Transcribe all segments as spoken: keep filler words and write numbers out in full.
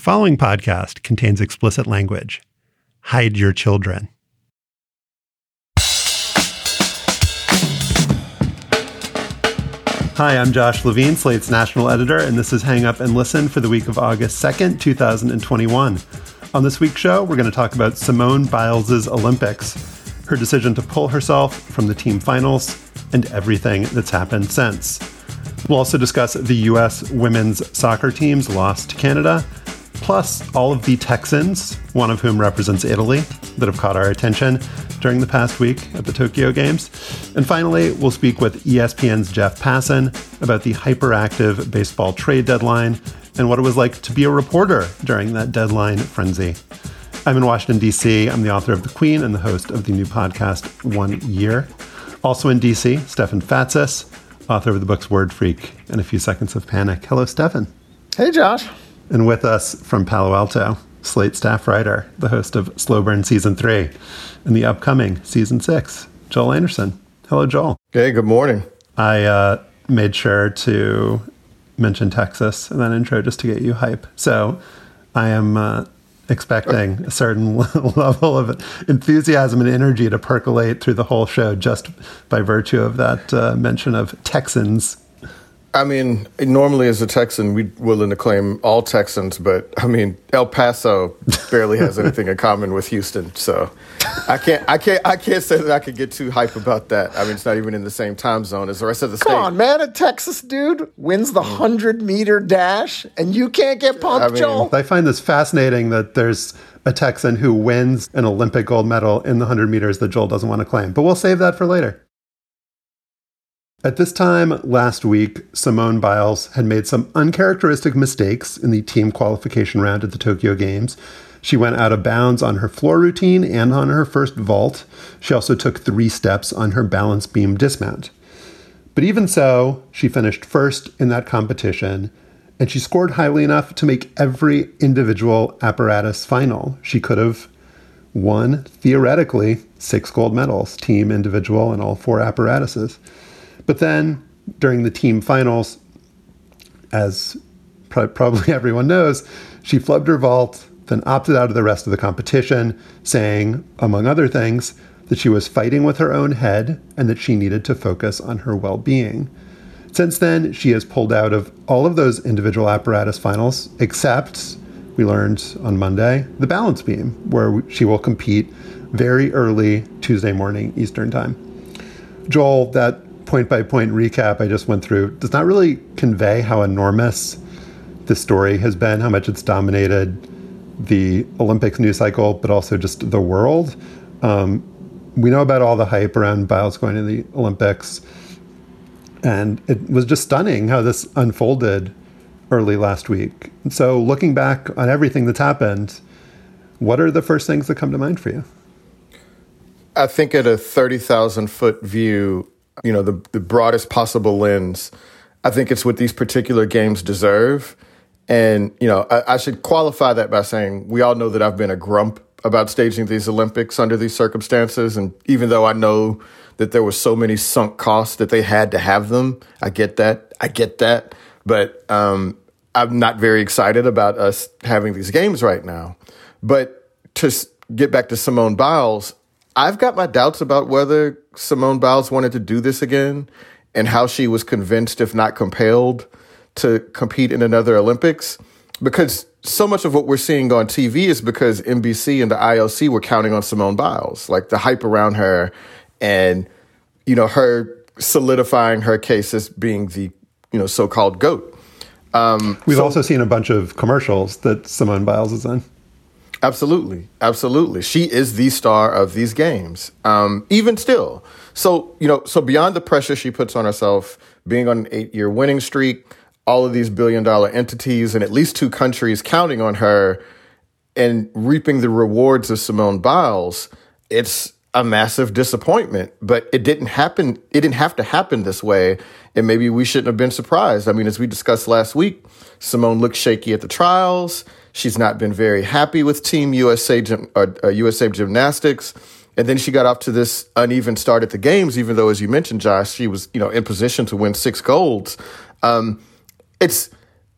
following podcast contains explicit language. Hide your children. Hi, I'm Josh Levine, Slate's national editor, and this is Hang Up and Listen for the week of August second, two thousand twenty-one. On this week's show, we're going to talk about Simone Biles' Olympics, her decision to pull herself from the team finals, and everything that's happened since. We'll also discuss the U S women's soccer team's loss to Canada, plus all of the Texans, one of whom represents Italy, that have caught our attention during the past week at the Tokyo Games. And finally, we'll speak with E S P N's Jeff Passan about the hyperactive baseball trade deadline and what it was like to be a reporter during that deadline frenzy. I'm in Washington, D C. I'm the author of The Queen and the host of the new podcast, One Year. Also in D C, Stefan Fatsis, author of the books Word Freak and A Few Seconds of Panic. Hello, Stefan. Hey, Josh. And with us from Palo Alto, Slate staff writer, the host of Slow Burn Season three and the upcoming Season six, Joel Anderson. Hello, Joel. Hey, good morning. I uh, made sure to mention Texas in that intro just to get you hype. So I am uh, expecting a certain level of enthusiasm and energy to percolate through the whole show just by virtue of that uh, mention of Texans. I mean, normally as a Texan, we're willing to claim all Texans, but I mean, El Paso barely has anything in common with Houston, so I can't, I can't, I can't say that I could get too hype about that. I mean, it's not even in the same time zone as the rest of the state. Come on, man! A Texas dude wins the hundred meter dash, and you can't get pumped, I mean, Joel. I find this fascinating that there's a Texan who wins an Olympic gold medal in the hundred meters that Joel doesn't want to claim, but we'll save that for later. At this time last week, Simone Biles had made some uncharacteristic mistakes in the team qualification round at the Tokyo Games. She went out of bounds on her floor routine and on her first vault. She also took three steps on her balance beam dismount. But even so, she finished first in that competition, and she scored highly enough to make every individual apparatus final. She could have won, theoretically, six gold medals, team, individual, and all four apparatuses. But then, during the team finals, as pr- probably everyone knows, she flubbed her vault, then opted out of the rest of the competition, saying, among other things, that she was fighting with her own head and that she needed to focus on her well-being. Since then, she has pulled out of all of those individual apparatus finals, except, we learned on Monday, the balance beam, where she will compete very early Tuesday morning Eastern time. Joel, that point-by-point recap I just went through does not really convey how enormous this story has been, how much it's dominated the Olympics news cycle, but also just the world. Um, we know about all the hype around Biles going to the Olympics, and it was just stunning how this unfolded early last week. And so looking back on everything that's happened, what are the first things that come to mind for you? I think at a thirty thousand foot view, you know, the, the broadest possible lens, I think it's what these particular games deserve. And, you know, I, I should qualify that by saying we all know that I've been a grump about staging these Olympics under these circumstances. And even though I know that there were so many sunk costs that they had to have them, I get that. I get that. But um, I'm not very excited about us having these games right now. But to get back to Simone Biles, I've got my doubts about whether Simone Biles wanted to do this again and how she was convinced, if not compelled, to compete in another Olympics. Because so much of what we're seeing on T V is because N B C and the I O C were counting on Simone Biles, like the hype around her and, you know, her solidifying her case as being the, you know, so-called GOAT. Um, We've so- also seen a bunch of commercials that Simone Biles is in. Absolutely. Absolutely. She is the star of these games, um, even still. So, you know, so beyond the pressure she puts on herself, being on an eight-year winning streak, all of these billion-dollar entities and at least two countries counting on her and reaping the rewards of Simone Biles, it's a massive disappointment. But it didn't happen. It didn't have to happen this way. And maybe we shouldn't have been surprised. I mean, as we discussed last week, Simone looked shaky at the trials. She's not been very happy with Team U S A, uh, uh, U S A Gymnastics. And then she got off to this uneven start at the games, even though, as you mentioned, Josh, she was, you know, in position to win six golds. Um, it's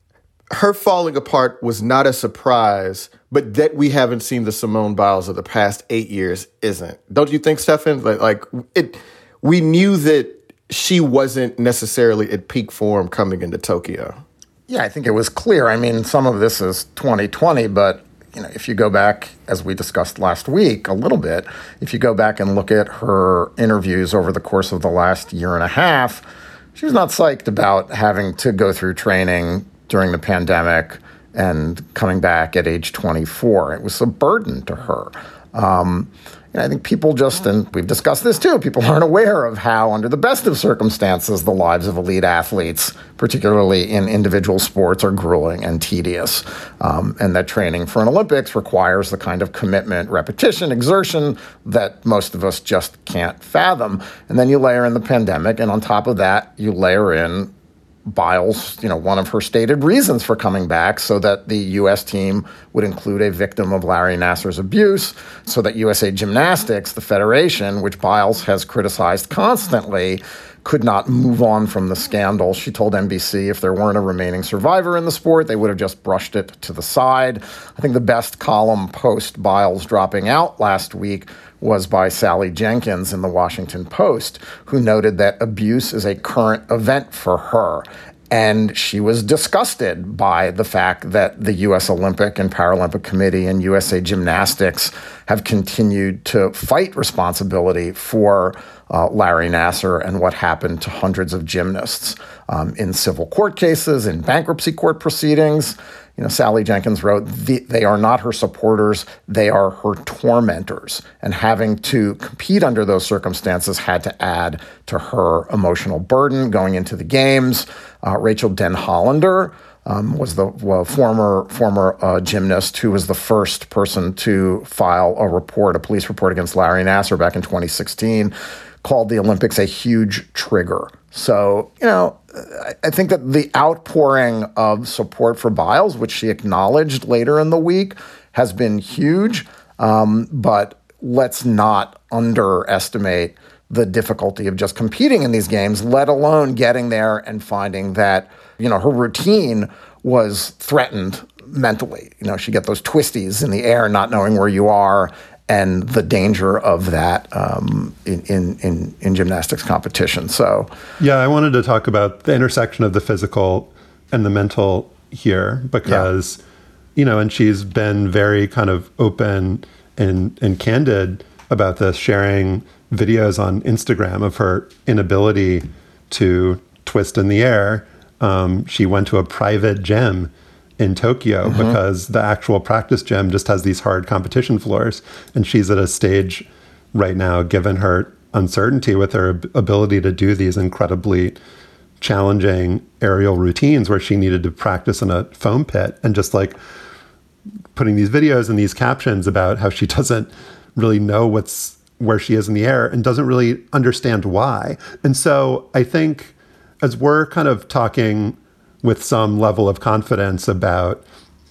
her falling apart was not a surprise, but that we haven't seen the Simone Biles of the past eight years isn't. Don't you think, Stefan? Like, like it, we knew that she wasn't necessarily at peak form coming into Tokyo. Yeah, I think it was clear. I mean, some of this is twenty twenty, but you know, if you go back, as we discussed last week a little bit, if you go back and look at her interviews over the course of the last year and a half, she was not psyched about having to go through training during the pandemic and coming back at age twenty-four. It was a burden to her. Um, and I think people just, and we've discussed this too, people aren't aware of how, under the best of circumstances, the lives of elite athletes, particularly in individual sports, are grueling and tedious. Um, and that training for an Olympics requires the kind of commitment, repetition, exertion that most of us just can't fathom. And then you layer in the pandemic, and on top of that, you layer in Biles, you know, one of her stated reasons for coming back, so that the U S team would include a victim of Larry Nassar's abuse, so that U S A Gymnastics, the federation, which Biles has criticized constantly, could not move on from the scandal. She told N B C if there weren't a remaining survivor in the sport, they would have just brushed it to the side. I think the best column post Biles dropping out last week was by Sally Jenkins in the Washington Post, who noted that abuse is a current event for her. And she was disgusted by the fact that the U S Olympic and Paralympic Committee and U S A Gymnastics have continued to fight responsibility for uh, Larry Nassar and what happened to hundreds of gymnasts um, in civil court cases, in bankruptcy court proceedings. You know, Sally Jenkins wrote, the, they are not her supporters, they are her tormentors. And having to compete under those circumstances had to add to her emotional burden going into the games. Uh, Rachel Den Hollander um, was the well, former former uh, gymnast who was the first person to file a report, a police report against Larry Nassar back in twenty sixteen, called the Olympics a huge trigger. So, you know, I think that the outpouring of support for Biles, which she acknowledged later in the week, has been huge. Um, but let's not underestimate the difficulty of just competing in these games, let alone getting there and finding that, you know, her routine was threatened mentally. You know, she get those twisties in the air, not knowing where you are, and the danger of that um, in, in, in, in gymnastics competition. So, yeah, I wanted to talk about the intersection of the physical and the mental here because, yeah. you know, and she's been very kind of open and, and candid about this, sharing videos on Instagram of her inability to twist in the air. Um, she went to a private gym in Tokyo mm-hmm. because the actual practice gym just has these hard competition floors. And she's at a stage right now, given her uncertainty with her ability to do these incredibly challenging aerial routines, where she needed to practice in a foam pit, and just like putting these videos and these captions about how she doesn't really know what's where she is in the air and doesn't really understand why. And so I think as we're kind of talking with some level of confidence about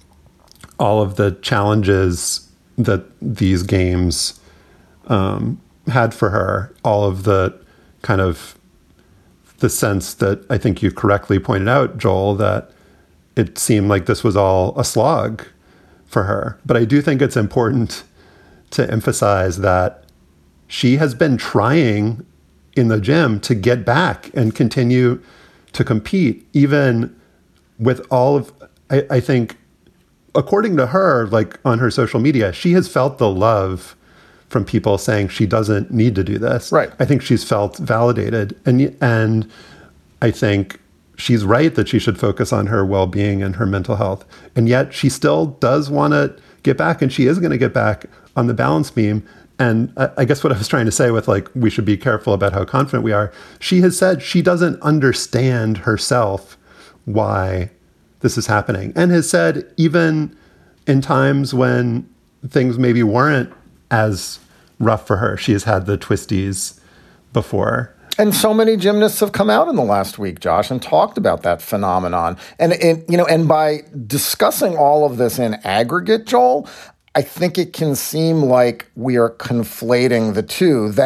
all of the challenges that these games um, had for her, all of the kind of the sense that I think you correctly pointed out, Joel, that it seemed like this was all a slog for her. But I do think it's important to emphasize that she has been trying in the gym to get back and continue to compete, even with all of, I, I think, according to her, like on her social media, she has felt the love from people saying she doesn't need to do this. Right. I think she's felt validated. And, and I think she's right that she should focus on her well-being and her mental health. And yet she still does want to get back, and she is going to get back on the balance beam. And I, I guess what I was trying to say with, like, we should be careful about how confident we are. She has said she doesn't understand herself why this is happening, and has said even in times when things maybe weren't as rough for her, she has had the twisties before. And so many gymnasts have come out in the last week, Josh, and talked about that phenomenon. And, and you know, and by discussing all of this in aggregate, Joel, I think it can seem like we are conflating the two, that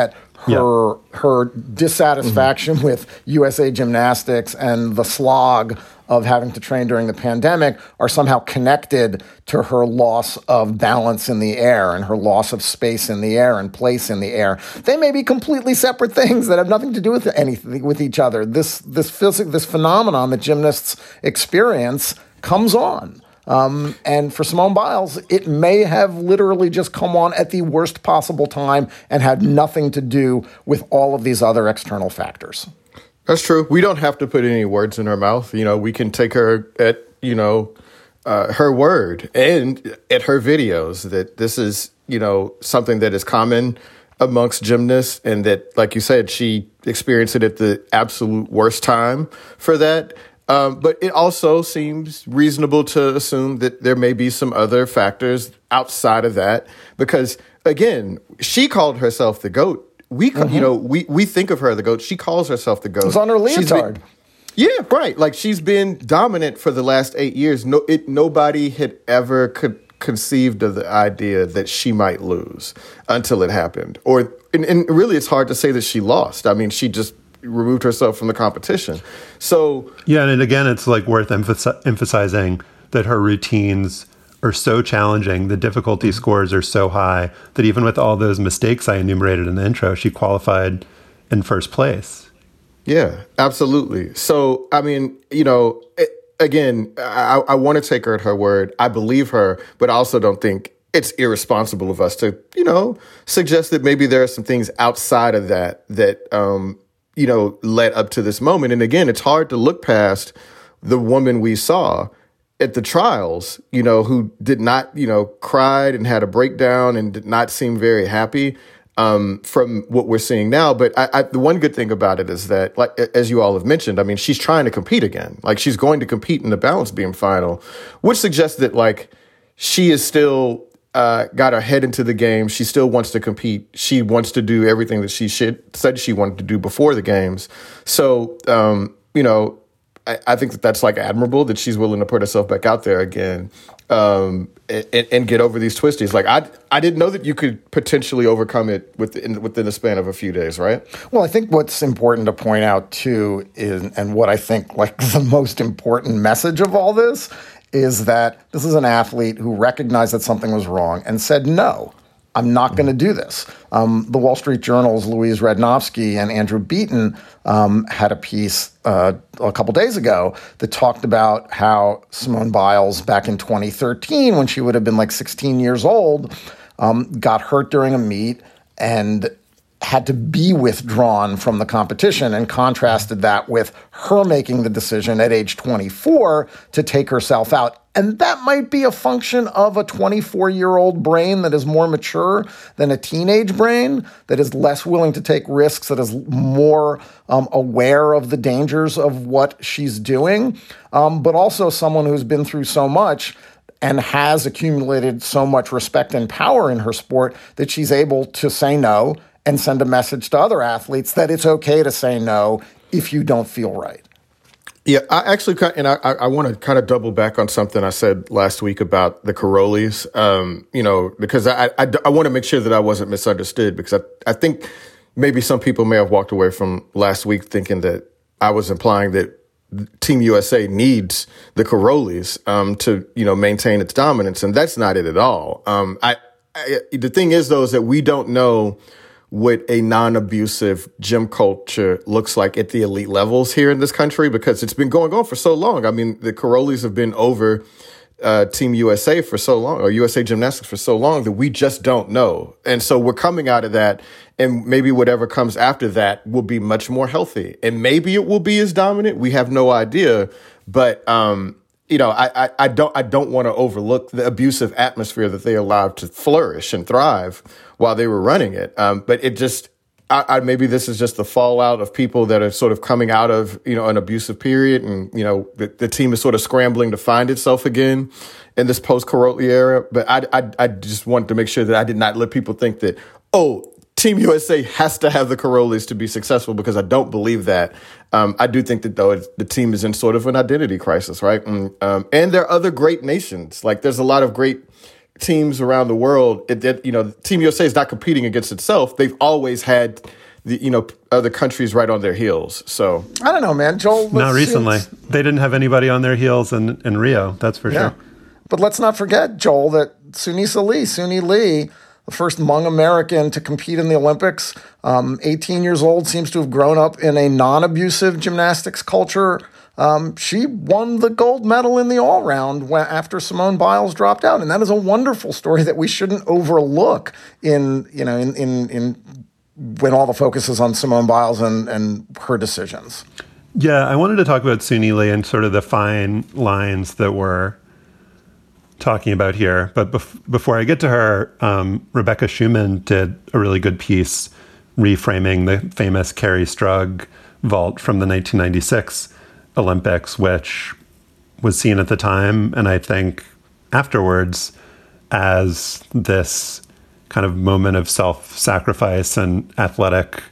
her yeah. her dissatisfaction mm-hmm. with U S A Gymnastics and the slog of having to train during the pandemic are somehow connected to her loss of balance in the air and her loss of space in the air and place in the air. They may be completely separate things that have nothing to do with anything with each other. This this physic this phenomenon that gymnasts experience comes on. Um, and for Simone Biles, it may have literally just come on at the worst possible time and had nothing to do with all of these other external factors. That's true. We don't have to put any words in her mouth. You know, we can take her at, you know, uh, her word and at her videos that this is, you know, something that is common amongst gymnasts and that, like you said, she experienced it at the absolute worst time for that. Um, but it also seems reasonable to assume that there may be some other factors outside of that, because, again, she called herself the GOAT. We, mm-hmm. you know, we, we think of her the GOAT. She calls herself the GOAT. It's on her leotard. Been, yeah, right. Like, she's been dominant for the last eight years. No, it nobody had ever could conceived of the idea that she might lose until it happened. Or, and, and really, it's hard to say that she lost. I mean, she just removed herself from the competition. So yeah, and again, it's like worth emph- emphasizing that her routines are so challenging, the difficulty mm-hmm. scores are so high that even with all those mistakes I enumerated in the intro, she qualified in first place. Yeah, absolutely. So, I mean, you know, it, again, I, I want to take her at her word. I believe her, but I also don't think it's irresponsible of us to, you know, suggest that maybe there are some things outside of that that, um, you know, led up to this moment. And again, it's hard to look past the woman we saw at the trials, you know, who did not, you know, cried and had a breakdown and did not seem very happy um, from what we're seeing now. But I, I, the one good thing about it is that, like, as you all have mentioned, I mean, she's trying to compete again. Like, she's going to compete in the balance beam final, which suggests that, like, she is still Uh, got her head into the game. She still wants to compete. She wants to do everything that she should, said she wanted to do before the games. So, um, you know, I, I think that that's like admirable that she's willing to put herself back out there again um, and, and get over these twisties. Like, I I didn't know that you could potentially overcome it within, within the span of a few days, right? Well, I think what's important to point out, too, is, and what I think like the most important message of all this is that this is an athlete who recognized that something was wrong and said, no, I'm not going to do this. Um, the Wall Street Journal's Louise Radnofsky and Andrew Beaton um, had a piece uh, a couple days ago that talked about how Simone Biles, back in twenty thirteen, when she would have been like sixteen years old, um, got hurt during a meet and had to be withdrawn from the competition, and contrasted that with her making the decision at age twenty-four to take herself out. And that might be a function of a twenty-four-year-old brain that is more mature than a teenage brain, that is less willing to take risks, that is more um, aware of the dangers of what she's doing, um, but also someone who's been through so much and has accumulated so much respect and power in her sport that she's able to say no and send a message to other athletes that it's okay to say no if you don't feel right. Yeah, I actually, and I, I want to kind of double back on something I said last week about the Karolyi's, um, you know, because I, I, I want to make sure that I wasn't misunderstood, because I, I think maybe some people may have walked away from last week thinking that I was implying that Team U S A needs the Karolyi's um, to, you know, maintain its dominance, and that's not it at all. Um, I, I the thing is, though, is that we don't know what a non-abusive gym culture looks like at the elite levels here in this country, because it's been going on for so long. I mean, the Karolyi's have been over uh, Team U S A for so long, or U S A Gymnastics for so long, that we just don't know. And so we're coming out of that, and maybe whatever comes after that will be much more healthy. And maybe it will be as dominant. We have no idea. But, um, you know, I, I, I don't I don't want to overlook the abusive atmosphere that they allowed to flourish and thrive while they were running it. Um, but it just, I, I, maybe this is just the fallout of people that are sort of coming out of, you know, an abusive period. And, you know, the, the team is sort of scrambling to find itself again in this post-Karolyi era. But I, I, I just wanted to make sure that I did not let people think that, oh, Team U S A has to have the Karolyi's to be successful, because I don't believe that. Um, I do think that, though, it's, the team is in sort of an identity crisis, right? And, um, and there are other great nations. Like, there's a lot of great teams around the world. It, it, you know, Team U S A is not competing against itself. They've always had the, you know, other countries right on their heels. So I don't know, man. Joel, not recently. They didn't have anybody on their heels in, in Rio. That's for yeah. sure. But let's not forget, Joel, that Sunisa Lee, Suni Lee, the first Hmong American to compete in the Olympics, um, eighteen years old, seems to have grown up in a non-abusive gymnastics culture. Um, she won the gold medal in the all-round after Simone Biles dropped out, and that is a wonderful story that we shouldn't overlook in you know in in, in when all the focus is on Simone Biles and, and her decisions. Yeah, I wanted to talk about Suni Lee and sort of the fine lines that we're talking about here. But bef- before I get to her, um, Rebecca Schumann did a really good piece reframing the famous Kerri Strug vault from the nineteen ninety-six Olympics, which was seen at the time, and I think afterwards, as this kind of moment of self-sacrifice and athletic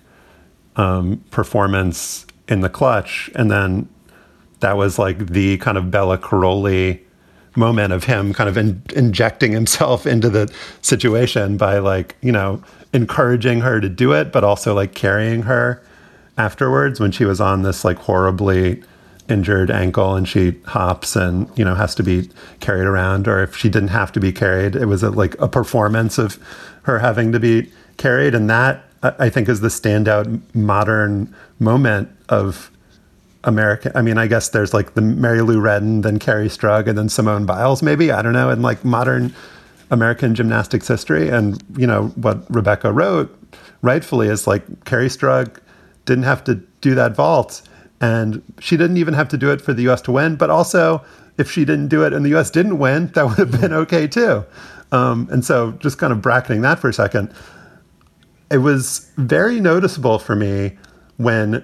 um, performance in the clutch. And then that was like the kind of Bela Karolyi moment of him kind of in, injecting himself into the situation by like, you know, encouraging her to do it, but also like carrying her afterwards when she was on this like horribly injured ankle and she hops and, you know, has to be carried around. Or if she didn't have to be carried, it was a, like a performance of her having to be carried. And that, I think, is the standout modern moment of American. I mean, I guess there's like the Mary Lou Retton, then Kerri Strug, and then Simone Biles, maybe, I don't know, in like modern American gymnastics history. And, you know, what Rebecca wrote rightfully is like Kerri Strug didn't have to do that vault. And she didn't even have to do it for the U S to win. But also, if she didn't do it and the U S didn't win, that would have been okay too. Um, and so just kind of bracketing that for a second, it was very noticeable for me when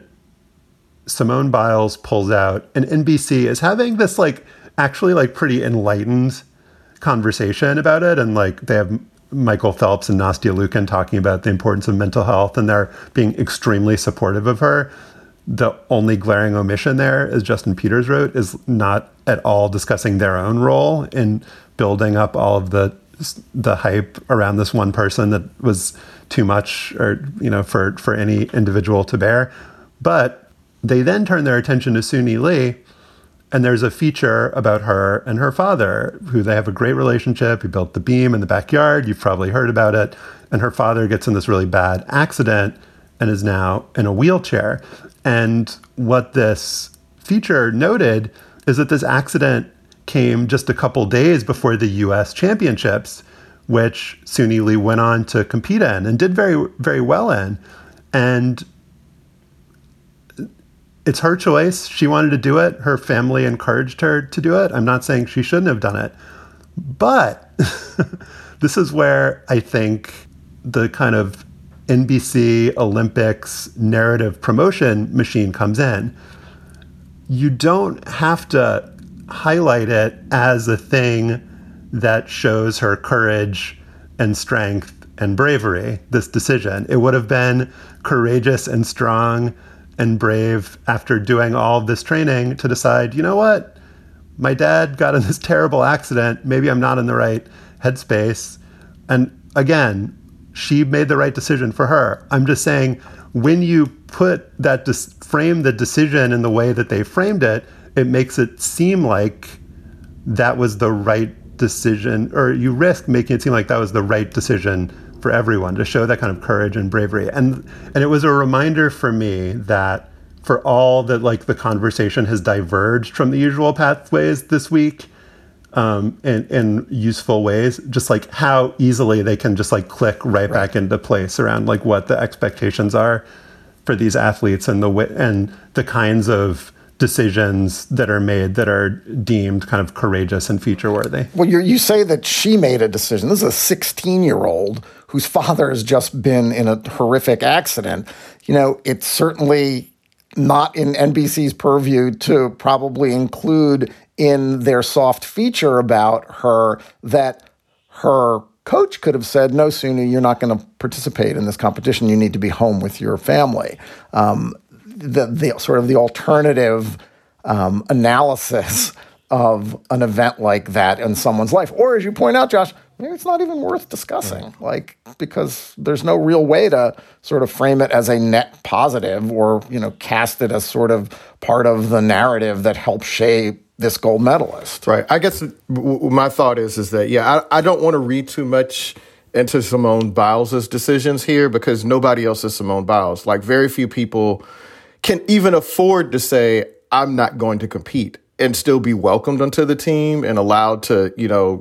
Simone Biles pulls out and N B C is having this like actually like pretty enlightened conversation about it. And like they have Michael Phelps and Nastia Liukin talking about the importance of mental health, and they're being extremely supportive of her. The only glaring omission there, as Justin Peters wrote, is not at all discussing their own role in building up all of the the hype around this one person that was too much, or, you know, for, for any individual to bear. But they then turn their attention to Suni Lee, and there's a feature about her and her father, who they have a great relationship. He built the beam in the backyard. You've probably heard about it. And her father gets in this really bad accident and is now in a wheelchair. And what this feature noted is that this accident came just a couple days before the U S championships, which Suni Lee went on to compete in and did very, very well in. And it's her choice. She wanted to do it. Her family encouraged her to do it. I'm not saying she shouldn't have done it. But this is where I think the kind of N B C Olympics narrative promotion machine comes in. You don't have to highlight it as a thing that shows her courage and strength and bravery, this decision. It would have been courageous and strong and brave after doing all of this training to decide, you know what, my dad got in this terrible accident. Maybe I'm not in the right headspace. And again, she made the right decision for her. I'm just saying, when you put that, dis- frame the decision in the way that they framed it, it makes it seem like that was the right decision, or you risk making it seem like that was the right decision for everyone, to show that kind of courage and bravery. And and it was a reminder for me that for all that like the conversation has diverged from the usual pathways this week, um, in, in useful ways, just like how easily they can just like click right, right back into place around like what the expectations are for these athletes and the way, and the kinds of decisions that are made that are deemed kind of courageous and feature worthy. Well, you you say that she made a decision. This is a sixteen-year-old whose father has just been in a horrific accident. You know, it's certainly not in N B C's purview to probably include in their soft feature about her that her coach could have said, no, Suni, you're not going to participate in this competition. You need to be home with your family. Um, the, the sort of the alternative um, analysis of an event like that in someone's life. Or as you point out, Josh, maybe it's not even worth discussing, like, because there's no real way to sort of frame it as a net positive or, you know, cast it as sort of part of the narrative that helped shape this gold medalist. Right. I guess w- my thought is, is that, yeah, I, I don't want to read too much into Simone Biles' decisions here because nobody else is Simone Biles. Like, very few people can even afford to say, I'm not going to compete and still be welcomed onto the team and allowed to, you know,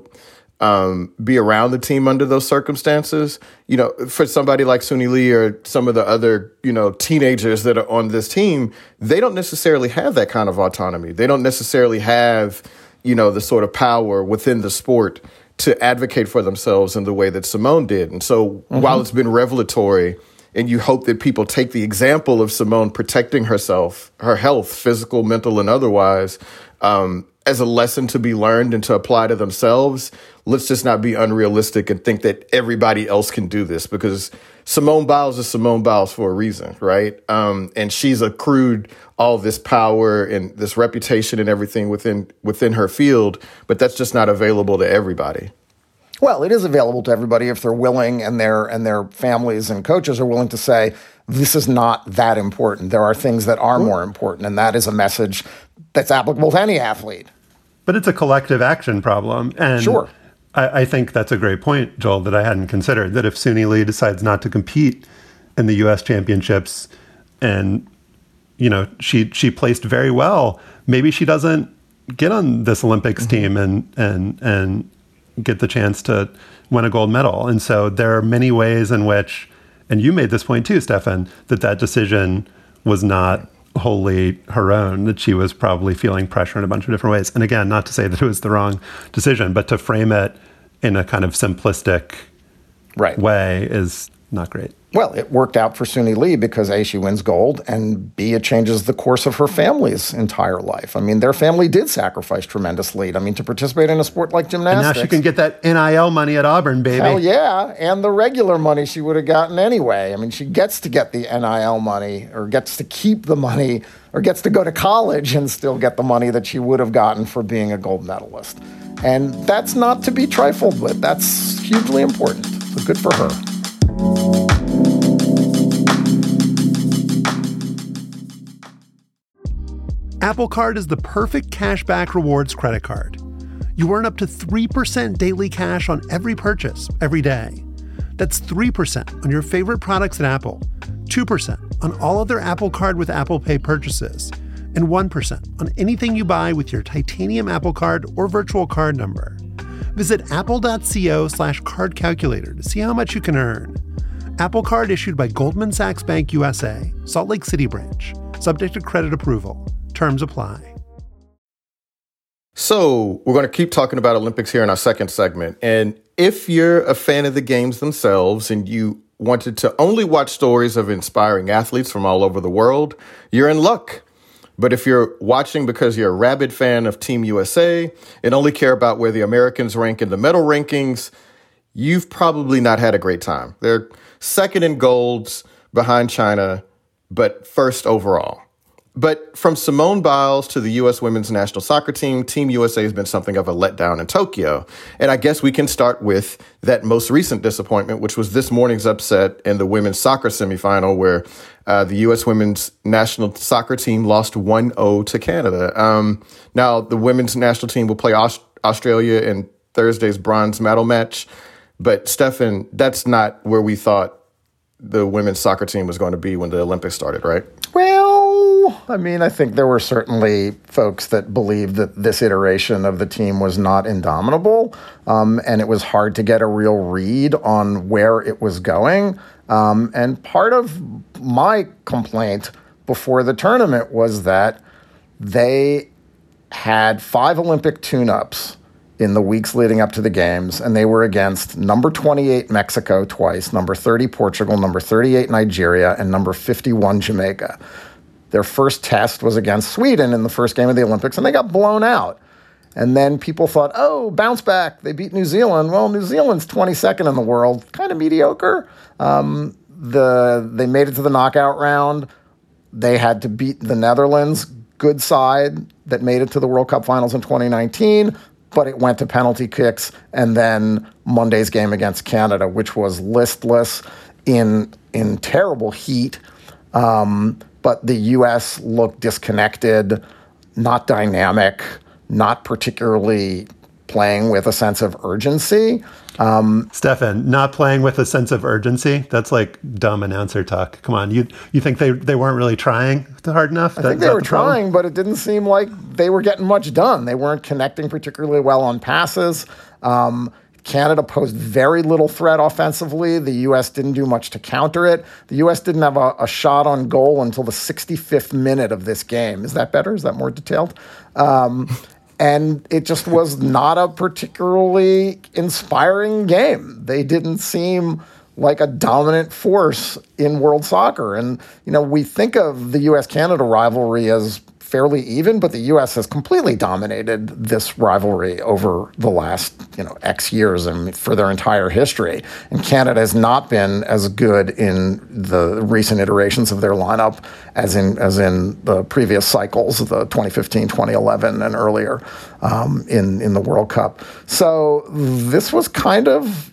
um, be around the team under those circumstances. You know, for somebody like Suni Lee or some of the other, you know, teenagers that are on this team, they don't necessarily have that kind of autonomy. They don't necessarily have, you know, the sort of power within the sport to advocate for themselves in the way that Simone did. And so mm-hmm. while it's been revelatory, and you hope that people take the example of Simone protecting herself, her health, physical, mental, and otherwise, um, as a lesson to be learned and to apply to themselves, let's just not be unrealistic and think that everybody else can do this, because Simone Biles is Simone Biles for a reason, right? Um, and she's accrued all this power and this reputation and everything within within her field, but that's just not available to everybody. Well, it is available to everybody if they're willing and their and their families and coaches are willing to say, this is not that important. There are things that are more important, and that is a message that's applicable to any athlete. But it's a collective action problem. And sure. I, I think that's a great point, Joel, that I hadn't considered, that if Suni Lee decides not to compete in the U S championships and, you know, she she placed very well, maybe she doesn't get on this Olympics mm-hmm. team and and and get the chance to win a gold medal. And so there are many ways in which, and you made this point too, Stefan, that that decision was not wholly her own, that she was probably feeling pressure in a bunch of different ways. And again, not to say that it was the wrong decision, but to frame it in a kind of simplistic right. way is not great. Well, it worked out for Suni Lee because A, she wins gold, and B, it changes the course of her family's entire life. I mean, their family did sacrifice tremendously. I mean, to participate in a sport like gymnastics. And now she can get that N I L money at Auburn, baby. Hell yeah, and the regular money she would have gotten anyway. I mean, she gets to get the N I L money, or gets to keep the money, or gets to go to college and still get the money that she would have gotten for being a gold medalist. And that's not to be trifled with. That's hugely important. So good for her. Apple Card is the perfect cashback rewards credit card. You earn up to three percent daily cash on every purchase, every day. That's three percent on your favorite products at Apple, two percent on all other Apple Card with Apple Pay purchases, and one percent on anything you buy with your titanium Apple Card or virtual card number. Visit apple.co slash card calculator to see how much you can earn. Apple Card issued by Goldman Sachs Bank U S A, Salt Lake City branch, subject to credit approval. Terms apply. So we're going to keep talking about Olympics here in our second segment. And if you're a fan of the games themselves and you wanted to only watch stories of inspiring athletes from all over the world, you're in luck. But if you're watching because you're a rabid fan of Team U S A and only care about where the Americans rank in the medal rankings, you've probably not had a great time. They're second in golds behind China, but first overall. But from Simone Biles to the U S women's national soccer team, Team U S A has been something of a letdown in Tokyo. And I guess we can start with that most recent disappointment, which was this morning's upset in the women's soccer semifinal, where uh, the U S women's national soccer team lost one oh to Canada. Um, now, the women's national team will play Aust- Australia in Thursday's bronze medal match. But, Stefan, that's not where we thought the women's soccer team was going to be when the Olympics started, right? Well, I mean, I think there were certainly folks that believed that this iteration of the team was not indomitable, um, and it was hard to get a real read on where it was going. Um, and part of my complaint before the tournament was that they had five Olympic tune-ups in the weeks leading up to the games, and they were against number twenty-eight Mexico twice, number thirty Portugal, number thirty-eight Nigeria, and number fifty-one Jamaica. Their first test was against Sweden in the first game of the Olympics, and they got blown out. And then people thought, oh, bounce back. They beat New Zealand. Well, New Zealand's twenty-second in the world, kind of mediocre. Um, the they made it to the knockout round. They had to beat the Netherlands, good side that made it to the World Cup finals in twenty nineteen, but it went to penalty kicks. And then Monday's game against Canada, which was listless in in terrible heat. Um, but the U S looked disconnected, not dynamic, not particularly playing with a sense of urgency. Um, Stefan, not playing with a sense of urgency? That's like dumb announcer talk. Come on, you you think they, they weren't really trying hard enough? I think they were trying, but it didn't seem like they were getting much done. They weren't connecting particularly well on passes. Um, Canada posed very little threat offensively. The U S didn't do much to counter it. The U S didn't have a, a shot on goal until the sixty-fifth minute of this game. Is that better? Is that more detailed? Um, and it just was not a particularly inspiring game. They didn't seem like a dominant force in world soccer. And, you know, we think of the U S Canada rivalry as fairly even, but the U S has completely dominated this rivalry over the last, you know, X years and for their entire history. And Canada has not been as good in the recent iterations of their lineup as in as in the previous cycles, the twenty fifteen, twenty eleven, and earlier um, in, in the World Cup. So this was kind of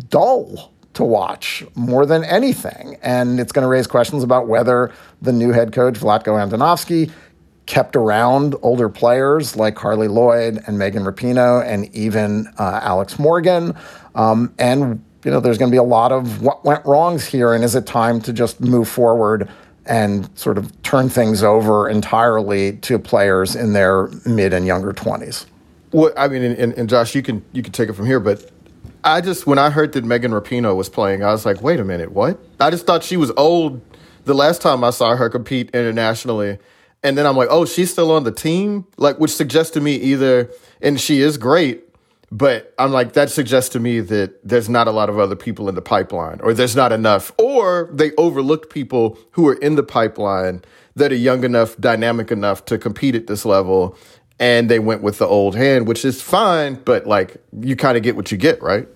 dull to watch more than anything. And it's going to raise questions about whether the new head coach, Vlatko Andonovski, kept around older players like Carly Lloyd and Megan Rapinoe and even uh, Alex Morgan. Um, and, you know, there's going to be a lot of what went wrongs here. And is it time to just move forward and sort of turn things over entirely to players in their mid and younger twenties? Well, I mean, and, and Josh, you can you can take it from here, but I just, when I heard that Megan Rapinoe was playing, I was like, wait a minute, what? I just thought she was old the last time I saw her compete internationally. And then I'm like, oh, she's still on the team? Like, which suggests to me either, and she is great, but I'm like, that suggests to me that there's not a lot of other people in the pipeline, or there's not enough, or they overlooked people who are in the pipeline that are young enough, dynamic enough to compete at this level, and they went with the old hand, which is fine, but like, you kind of get what you get, right?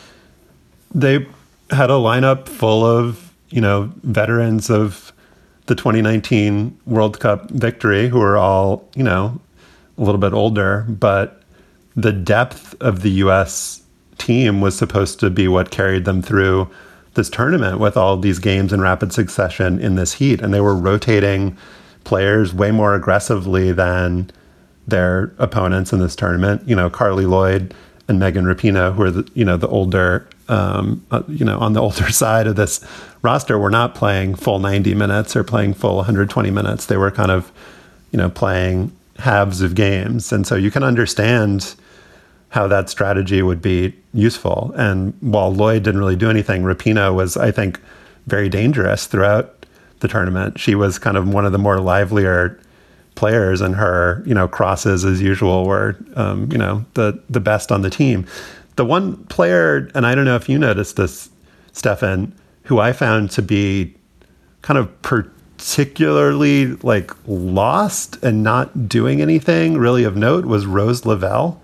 They had a lineup full of, you know, veterans of the twenty nineteen World Cup victory, who are all, you know, a little bit older, but the depth of the U S team was supposed to be what carried them through this tournament with all these games in rapid succession in this heat. And they were rotating players way more aggressively than their opponents in this tournament. You know, Carly Lloyd and Megan Rapinoe, who are the, you know, the older, um, uh, you know, on the older side of this roster, were not playing full ninety minutes or playing full one hundred twenty minutes. They were kind of, you know, playing halves of games. And so you can understand how that strategy would be useful. And while Lloyd didn't really do anything, Rapinoe was, I think, very dangerous throughout the tournament. She was kind of one of the more livelier players, and her, you know, crosses as usual were, um, you know, the, the best on the team. The one player, and I don't know if you noticed this, Stefan, who I found to be kind of particularly like lost and not doing anything really of note was Rose Lavelle,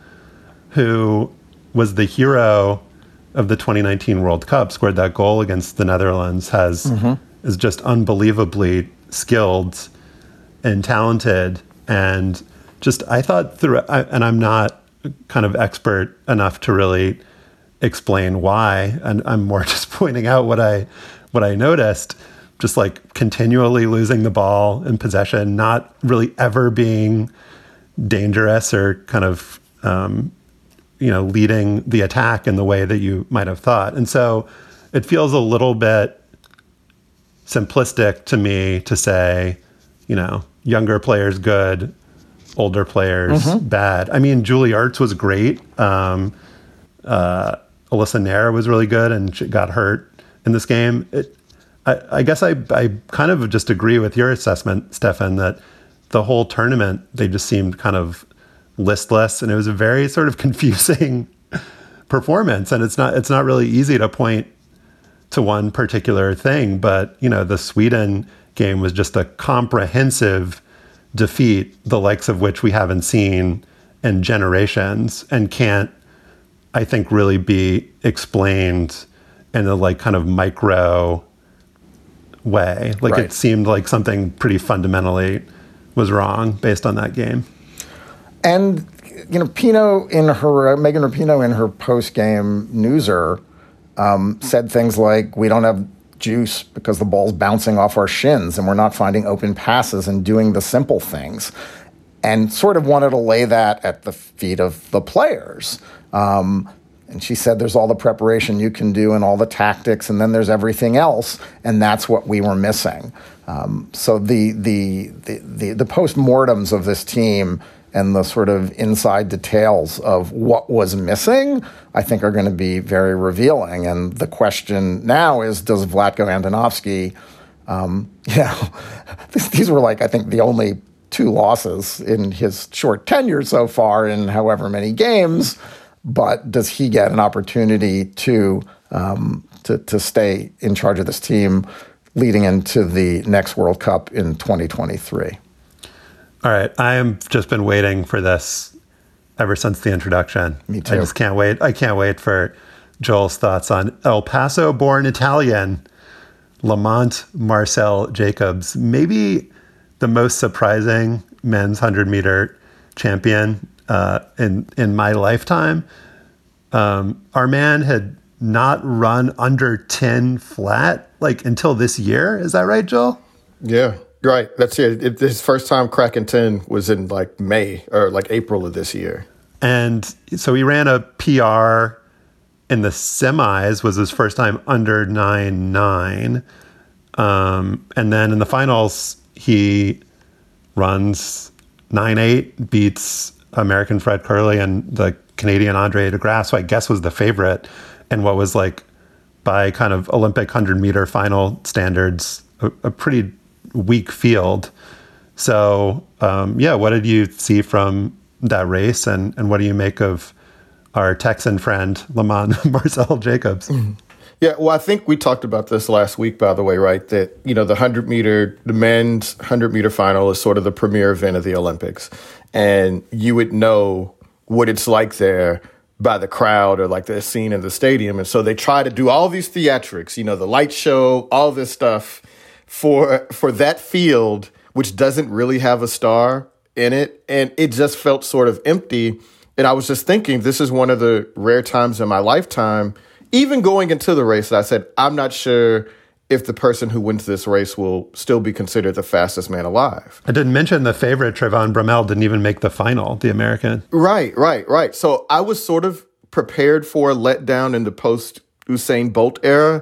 who was the hero of the twenty nineteen World Cup, scored that goal against the Netherlands, has mm-hmm. is just unbelievably skilled and talented. And just, I thought through, I, and I'm not kind of expert enough to really explain why, and I'm more just pointing out what I what I noticed, just like continually losing the ball in possession, not really ever being dangerous or kind of um, you know, leading the attack in the way that you might have thought. And so it feels a little bit simplistic to me to say, you know, younger players good, older players mm-hmm. bad. I mean, Julie Ertz was great. Um, uh, Alyssa Nair was really good, and she got hurt in this game. It, I, I guess I, I kind of just agree with your assessment, Stefan, that the whole tournament, they just seemed kind of listless, and it was a very sort of confusing performance. And it's not it's not really easy to point to one particular thing, but you know, the Sweden game was just a comprehensive defeat, the likes of which we haven't seen in generations, and can't, I think, really be explained in a like kind of micro way. Like right. It seemed like something pretty fundamentally was wrong based on that game. And, you know, Pino in her, uh, Megan Rapinoe in her post-game newser um, said things like, we don't have juice because the ball's bouncing off our shins and we're not finding open passes and doing the simple things. And sort of wanted to lay that at the feet of the players. Um, and she said there's all the preparation you can do and all the tactics, and then there's everything else, and that's what we were missing. Um, so the the the the, the post-mortems of this team and the sort of inside details of what was missing, I think are going to be very revealing. And the question now is, does Vlatko Andonovski, um, you know, these were like, I think, the only two losses in his short tenure so far in however many games, but does he get an opportunity to um, to, to stay in charge of this team leading into the next World Cup in twenty twenty-three? All right. I have just been waiting for this ever since the introduction. Me too. I just can't wait. I can't wait for Joel's thoughts on El Paso-born Italian, Lamont Marcel Jacobs. Maybe the most surprising men's hundred-meter champion uh, in, in my lifetime. Um, our man had not run under ten flat, like, until this year. Is that right, Joel? Yeah. Right, that's it. it. His first time cracking ten was in like May or like April of this year. And so he ran a P R in the semis, was his first time under nine nine. Um, and then in the finals, he runs nine eight, beats American Fred Kerley and the Canadian Andre DeGrasse, who I guess was the favorite in what was like, by kind of Olympic hundred-meter final standards, a, a pretty weak field. So, um, yeah, what did you see from that race, and, and what do you make of our Texan friend, Lamont Marcel Jacobs? Mm-hmm. Yeah, well, I think we talked about this last week, by the way, right? That, you know, the hundred-meter, the men's hundred-meter final is sort of the premier event of the Olympics. And you would know what it's like there by the crowd or like the scene in the stadium. And so they try to do all these theatrics, you know, the light show, all this stuff, for for that field, which doesn't really have a star in it. And it just felt sort of empty. And I was just thinking, this is one of the rare times in my lifetime, even going into the race, that I said, I'm not sure if the person who wins this race will still be considered the fastest man alive. I didn't mention the favorite, Trayvon Bromell, didn't even make the final, the American. Right, right, right. So I was sort of prepared for a letdown in the post-Usain Bolt era.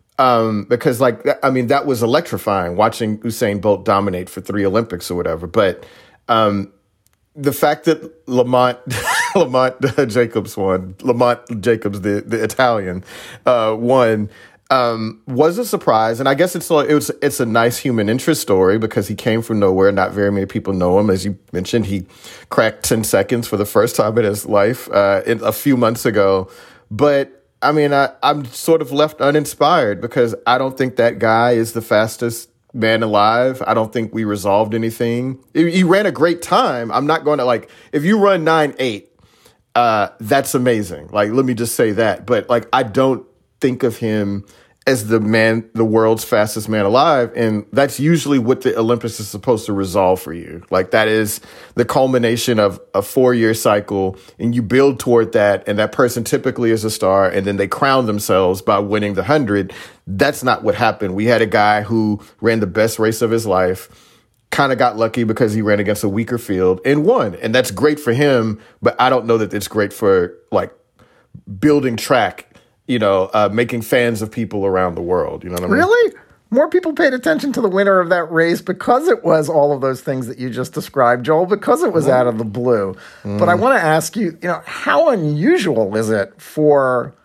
Um, because like, I mean, that was electrifying watching Usain Bolt dominate for three Olympics or whatever. But, um, the fact that Lamont, Lamont Jacobs won, Lamont Jacobs, the, the Italian, uh, won, um, was a surprise. And I guess it's, it was, it's a nice human interest story because he came from nowhere. Not very many people know him. As you mentioned, he cracked ten seconds for the first time in his life, uh, in, a few months ago. But, I mean, I, I'm sort of left uninspired because I don't think that guy is the fastest man alive. I don't think we resolved anything. He, he ran a great time. I'm not going to, like, if you run nine eight, uh, that's amazing. Like, let me just say that. But, like, I don't think of him as the man, the world's fastest man alive. And that's usually what the Olympics is supposed to resolve for you. Like, that is the culmination of a four-year cycle, and you build toward that, and that person typically is a star, and then they crown themselves by winning the hundred. That's not what happened. We had a guy who ran the best race of his life, kind of got lucky because he ran against a weaker field and won. And that's great for him, but I don't know that it's great for, like, building track, you know, uh, making fans of people around the world. You know what I mean? Really? More people paid attention to the winner of that race because it was all of those things that you just described, Joel, because it was mm. out of the blue. Mm. But I want to ask you, you know, how unusual is it for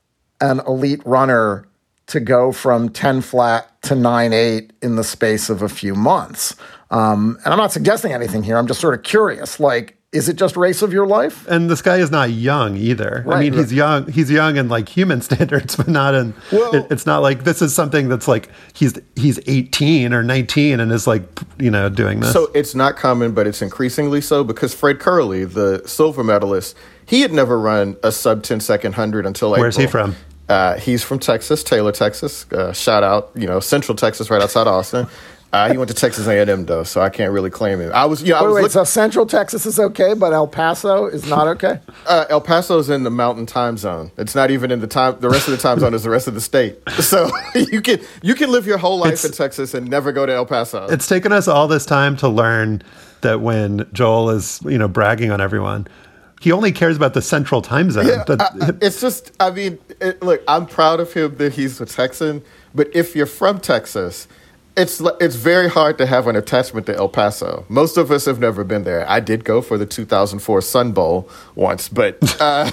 an elite runner to go from ten flat to nine eight in the space of a few months? Um, and I'm not suggesting anything here. I'm just sort of curious, like, is it just race of your life? And this guy is not young either. Right, I mean, right. he's young. He's young in like human standards, but not in. Well, it, it's not like this is something that's like he's he's eighteen or nineteen and is like, you know, doing this. So it's not common, but it's increasingly so because Fred Kerley, the silver medalist, he had never run a sub ten second hundred until April. Where's he from? Uh, he's from Texas, Taylor, Texas. Uh, shout out, you know, Central Texas, right outside Austin. Uh, he went to Texas A and M though, so I can't really claim him. I was, you know, I wait, was wait, look- so Central Texas is okay, but El Paso is not okay? uh, El Paso's in the Mountain Time Zone. It's not even in the time. The rest of the time zone is the rest of the state. So you can you can live your whole life It's- in Texas and never go to El Paso. It's taken us all this time to learn that when Joel is, you know, bragging on everyone, he only cares about the Central Time Zone. Yeah, That- I- I- it's just, I mean, it, look, I'm proud of him that he's a Texan, but if you're from Texas, it's li- it's very hard to have an attachment to El Paso. Most of us have never been there. I did go for the two thousand four Sun Bowl once, but uh,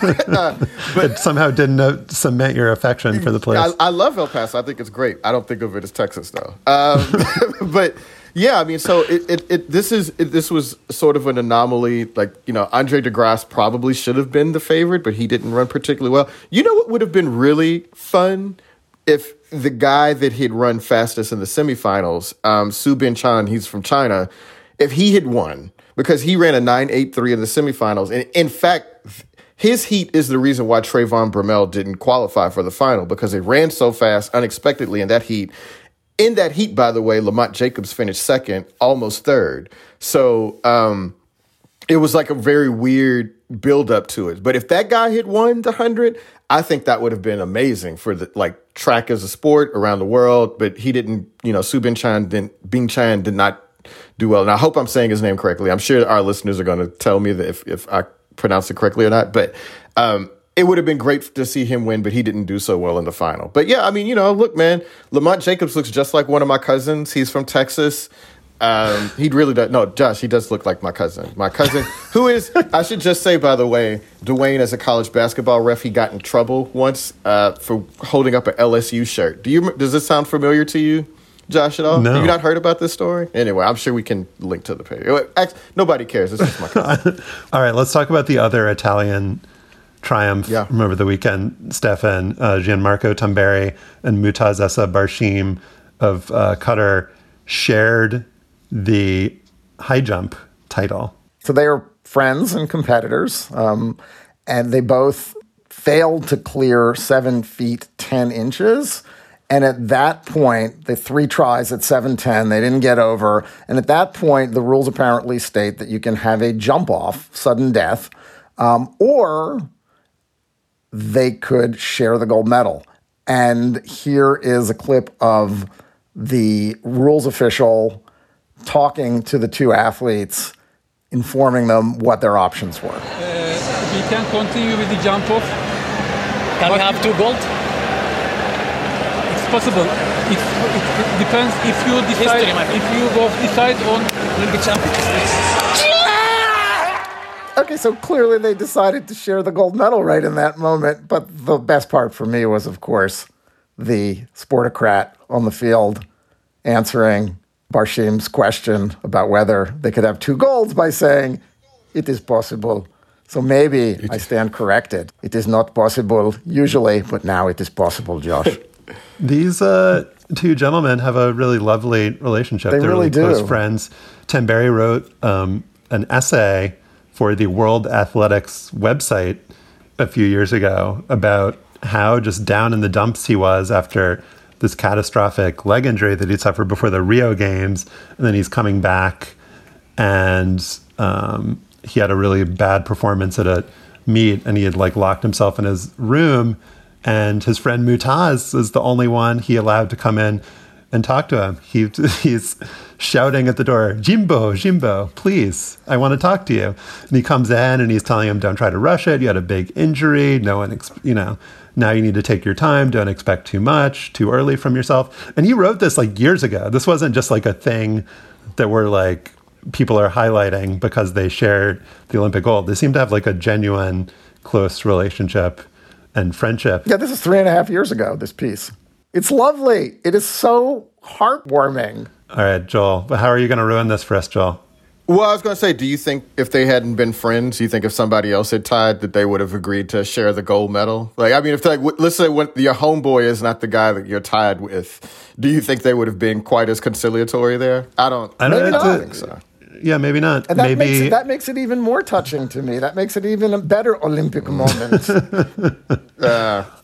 but somehow didn't uh, cement your affection for the place. I, I love El Paso. I think it's great. I don't think of it as Texas though. Um, but yeah, I mean, so it, it, it this is it, this was sort of an anomaly. Like, you know, Andre DeGrasse probably should have been the favorite, but he didn't run particularly well. You know what would have been really fun? If the guy that he'd run fastest in the semifinals, um, Su Bin Chan, he's from China, if he had won, because he ran a nine eight three in the semifinals. And in fact, his heat is the reason why Trayvon Bromell didn't qualify for the final, because it ran so fast unexpectedly in that heat. In that heat, by the way, Lamont Jacobs finished second, almost third. So um, it was like a very weird build up to it. But if that guy had won the hundred, I think that would have been amazing for the like track as a sport around the world. But he didn't, you know, Su Bin Chan didn't, Bing Chan did not do well. And I hope I'm saying his name correctly. I'm sure our listeners are going to tell me that if, if I pronounce it correctly or not. But um, it would have been great to see him win, but he didn't do so well in the final. But yeah, I mean, you know, look, man, Lamont Jacobs looks just like one of my cousins. He's from Texas. Um, he really does. No, Josh, he does look like my cousin. My cousin, who is, I should just say, by the way, Dwayne, as a college basketball ref, he got in trouble once uh, for holding up an L S U shirt. Do you? Does this sound familiar to you, Josh, at all? No. Have you not heard about this story? Anyway, I'm sure we can link to the page. Actually, nobody cares. It's just my cousin. All right, let's talk about the other Italian triumph Yeah. from over the weekend, Stefan. Uh, Gianmarco Tamberi and Mutaz Barshim of uh, Qatar shared the high jump title. So they are friends and competitors, um, and they both failed to clear seven feet ten inches. And at that point, the three tries at seven ten, they didn't get over. And at that point, the rules apparently state that you can have a jump off, sudden death, um, or they could share the gold medal. And here is a clip of the rules official talking to the two athletes, informing them what their options were. Uh, we can continue with the jump off. Can we have two gold? It's possible. It, it, it depends if you decide. History, my friend. If you both decide on. We'll be champions. Okay, so clearly they decided to share the gold medal right in that moment. But the best part for me was, of course, the sportocrat on the field answering Barshim's question about whether they could have two golds by saying, it is possible. So maybe I stand corrected. It is not possible usually, but now it is possible, Josh. These uh, two gentlemen have a really lovely relationship. They They're really really close do. friends. Tamberi wrote um, an essay for the World Athletics website a few years ago about how just down in the dumps he was after this catastrophic leg injury that he suffered before the Rio Games. And then he's coming back and um, he had a really bad performance at a meet and he had like locked himself in his room and his friend Mutaz is the only one he allowed to come in and talk to him. He He's shouting at the door, Jimbo, Jimbo, please, I want to talk to you. And he comes in and he's telling him, don't try to rush it. You had a big injury. No one, ex- you know, now you need to take your time. Don't expect too much, too early from yourself. And he wrote this like years ago. This wasn't just like a thing that we're like, people are highlighting because they shared the Olympic gold. They seem to have like a genuine close relationship and friendship. Yeah, this is three and a half years ago, this piece. It's lovely. It is so heartwarming. All right, Joel, but how are you going to ruin this for us, Joel? Well, I was going to say, do you think if they hadn't been friends, do you think if somebody else had tied that they would have agreed to share the gold medal? Like, I mean, if like, let's say when your homeboy is not the guy that you're tied with, do you think they would have been quite as conciliatory there? I don't. I don't Maybe know. not. think so. Yeah, maybe not. And that, maybe makes it, that makes it even more touching to me. That makes it even a better Olympic moment. Uh,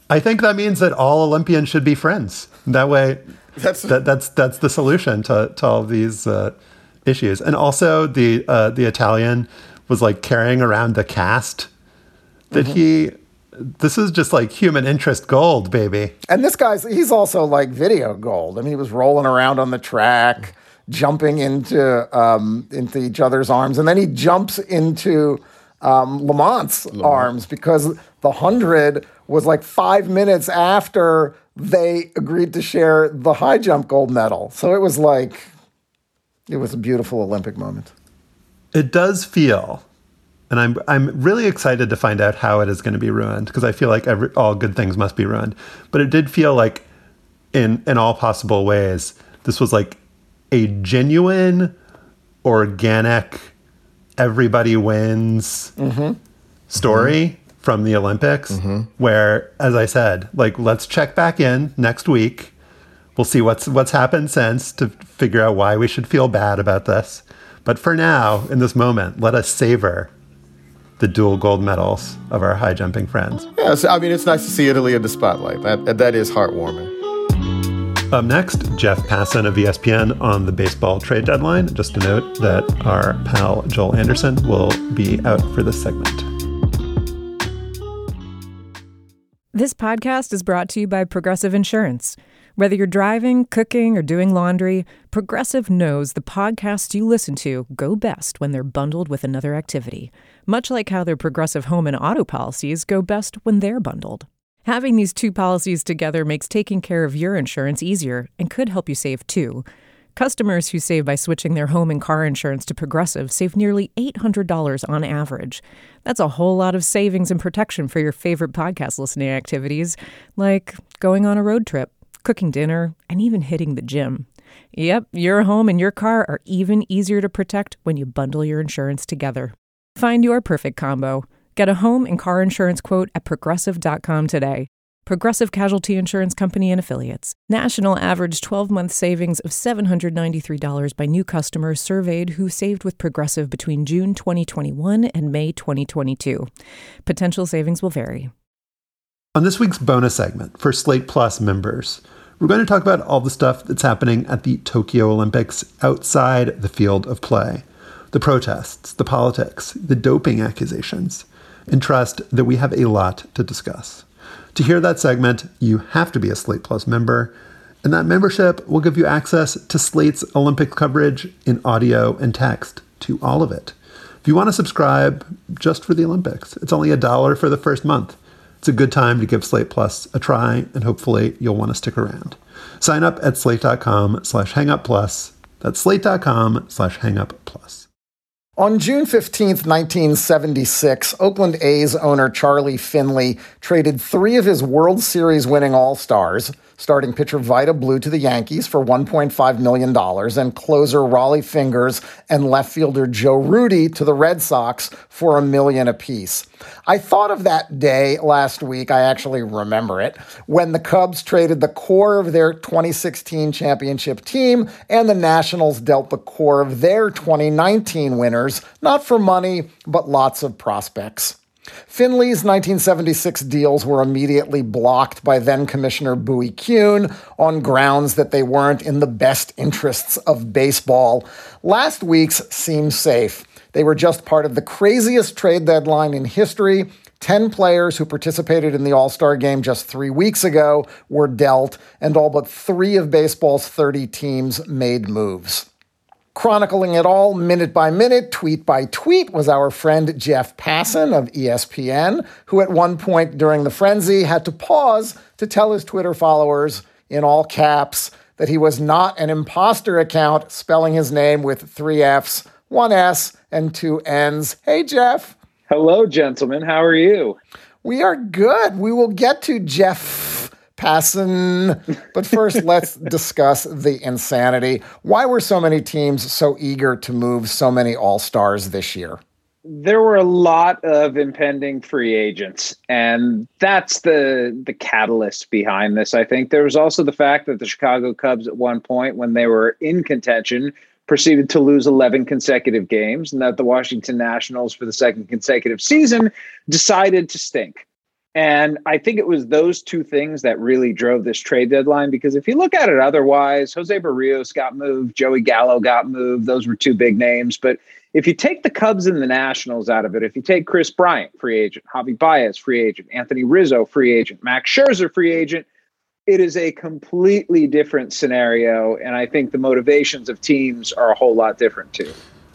I think that means that all Olympians should be friends. That way, That's that, that's that's the solution to, to all of these uh, issues. And also, the uh, the Italian was like carrying around the cast that mm-hmm. he. This is just like human interest gold, baby. And this guy's, he's also like video gold. I mean, he was rolling around on the track, jumping into um, into each other's arms. And then he jumps into um, Lamont's Lamont. arms because the hundred was like five minutes after they agreed to share the high jump gold medal. So it was like, it was a beautiful Olympic moment. It does feel... And I'm I'm really excited to find out how it is going to be ruined, because I feel like every, all good things must be ruined. But it did feel like, in in all possible ways, this was like a genuine, organic, everybody wins mm-hmm. story mm-hmm. from the Olympics. Mm-hmm. Where, as I said, like let's check back in next week. We'll see what's what's happened since to figure out why we should feel bad about this. But for now, in this moment, let us savor the dual gold medals of our high jumping friends. Yeah, so, I mean, it's nice to see Italy in the spotlight. That that is heartwarming. Up next, Jeff Passan of E S P N on the baseball trade deadline. Just to note that our pal Joel Anderson will be out for this segment. This podcast is brought to you by Progressive Insurance. Whether you're driving, cooking, or doing laundry, Progressive knows the podcasts you listen to go best when they're bundled with another activity, much like how their Progressive home and auto policies go best when they're bundled. Having these two policies together makes taking care of your insurance easier and could help you save too. Customers who save by switching their home and car insurance to Progressive save nearly eight hundred dollars on average. That's a whole lot of savings and protection for your favorite podcast listening activities, like going on a road trip, cooking dinner, and even hitting the gym. Yep, your home and your car are even easier to protect when you bundle your insurance together. Find your perfect combo. Get a home and car insurance quote at progressive dot com today. Progressive Casualty Insurance Company and Affiliates. National average twelve-month savings of seven hundred ninety-three dollars by new customers surveyed who saved with Progressive between June twenty twenty-one and May twenty twenty-two. Potential savings will vary. On this week's bonus segment for Slate Plus members, we're going to talk about all the stuff that's happening at the Tokyo Olympics outside the field of play. The protests, the politics, the doping accusations, and trust that we have a lot to discuss. To hear that segment, you have to be a Slate Plus member, and that membership will give you access to Slate's Olympic coverage in audio and text, to all of it. If you want to subscribe just for the Olympics, it's only a dollar for the first month. It's a good time to give Slate Plus a try, and hopefully you'll want to stick around. Sign up at slate.com slash hangupplus. That's slate.com slash hangupplus. On June fifteenth, nineteen seventy-six, Oakland A's owner Charlie Finley traded three of his World Series winning All-Stars, starting pitcher Vida Blue to the Yankees for one point five million dollars, and closer Raleigh Fingers and left fielder Joe Rudi to the Red Sox for a million apiece. I thought of that day last week, I actually remember it, when the Cubs traded the core of their twenty sixteen championship team and the Nationals dealt the core of their twenty nineteen winners, not for money, but lots of prospects. Finley's nineteen seventy-six deals were immediately blocked by then-Commissioner Bowie Kuhn on grounds that they weren't in the best interests of baseball. Last week's seemed safe. They were just part of the craziest trade deadline in history. Ten players who participated in the All-Star game just three weeks ago were dealt, and all but three of baseball's thirty teams made moves. Chronicling it all minute by minute, tweet by tweet, was our friend Jeff Passan of E S P N, who at one point during the frenzy had to pause to tell his Twitter followers, in all caps, that he was not an imposter account spelling his name with three F's, one S, and two N's. Hey, Jeff. Hello, gentlemen. How are you? We are good. We will get to Jeff Passan. But first, let's discuss the insanity. Why were so many teams so eager to move so many All-Stars this year? There were a lot of impending free agents, and that's the the catalyst behind this, I think. There was also the fact that the Chicago Cubs at one point, when they were in contention, proceeded to lose eleven consecutive games, and that the Washington Nationals, for the second consecutive season, decided to stink. And I think it was those two things that really drove this trade deadline, because if you look at it otherwise, Jose Barrios got moved, Joey Gallo got moved. Those were two big names. But if you take the Cubs and the Nationals out of it, if you take Chris Bryant, free agent, Javi Baez, free agent, Anthony Rizzo, free agent, Max Scherzer, free agent, it is a completely different scenario. And I think the motivations of teams are a whole lot different too.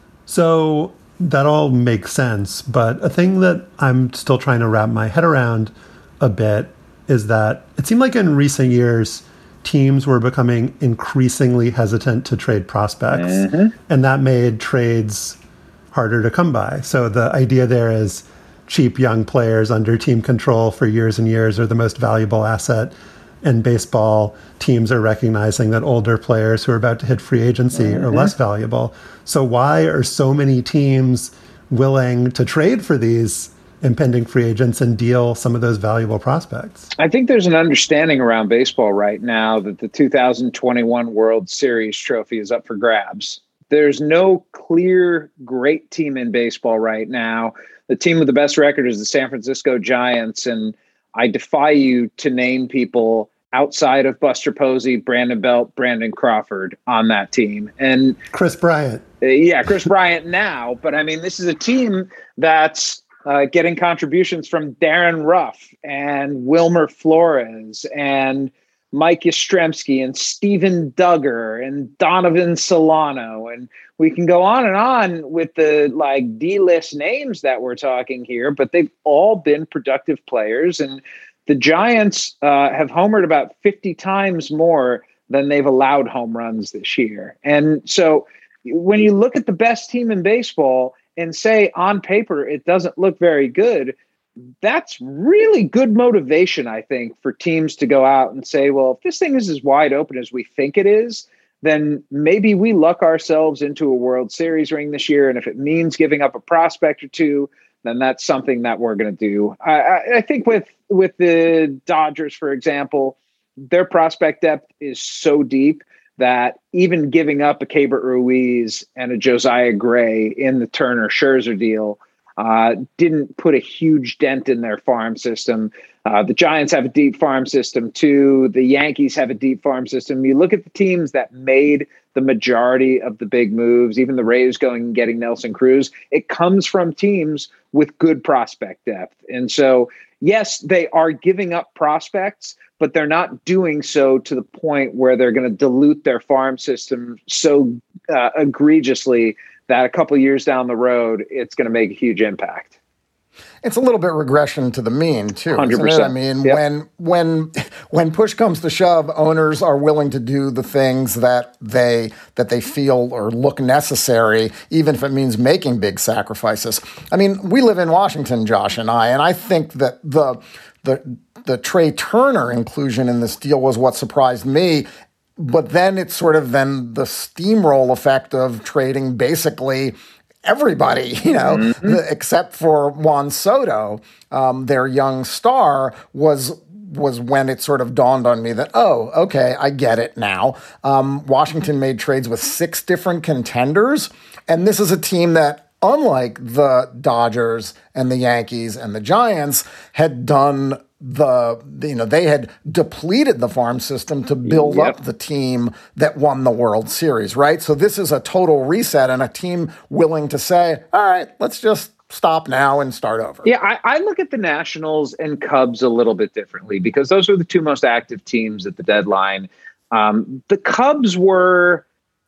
So that all makes sense. But a thing that I'm still trying to wrap my head around a bit is that it seemed like in recent years, teams were becoming increasingly hesitant to trade prospects. Mm-hmm. And that made trades harder to come by. So the idea there is cheap young players under team control for years and years are the most valuable asset in baseball. Teams are recognizing that older players who are about to hit free agency mm-hmm. are less valuable. So why are so many teams willing to trade for these impending free agents and deal some of those valuable prospects? I think there's an understanding around baseball right now that the two thousand twenty-one World Series trophy is up for grabs. There's no clear great team in baseball right now. The team with the best record is the San Francisco Giants, and I defy you to name people outside of Buster Posey, Brandon Belt, Brandon Crawford on that team. And Chris Bryant. Uh, yeah, Chris Bryant now. But I mean, this is a team that's uh, getting contributions from Darren Ruff and Wilmer Flores and Mike Yastrzemski and Steven Duggar and Donovan Solano. And we can go on and on with the like D-list names that we're talking here, but they've all been productive players. And the Giants uh, have homered about fifty times more than they've allowed home runs this year. And so when you look at the best team in baseball and say on paper it doesn't look very good, that's really good motivation, I think, for teams to go out and say, well, if this thing is as wide open as we think it is, then maybe we luck ourselves into a World Series ring this year. And if it means giving up a prospect or two, then that's something that we're going to do. I, I, I think with, with the Dodgers, for example, their prospect depth is so deep that even giving up a Keibert Ruiz and a Josiah Gray in the Turner Scherzer deal uh, didn't put a huge dent in their farm system. Uh, the Giants have a deep farm system too. The Yankees have a deep farm system. You look at the teams that made the majority of the big moves, even the Rays going and getting Nelson Cruz, it comes from teams with good prospect depth. And so, yes, they are giving up prospects, but they're not doing so to the point where they're going to dilute their farm system so uh, egregiously that a couple of years down the road, it's going to make a huge impact. It's a little bit regression to the mean, too. one hundred percent. Isn't it? I mean, yep. when when when push comes to shove, owners are willing to do the things that they that they feel or look necessary, even if it means making big sacrifices. I mean, we live in Washington, Josh and I, and I think that the the the Trey Turner inclusion in this deal was what surprised me. But then it's sort of then the steamroll effect of trading basically everybody, you know, mm-hmm. the, except for Juan Soto, um, their young star, was was when it sort of dawned on me that, oh, okay, I get it now. Um, Washington made trades with six different contenders, and this is a team that, unlike the Dodgers and the Yankees and the Giants, had done the, you know, they had depleted the farm system to build yep. up the team that won the World Series, right? So this is a total reset and a team willing to say, all right, let's just stop now and start over. Yeah, I, I look at the Nationals and Cubs a little bit differently because those are the two most active teams at the deadline. Um, the Cubs were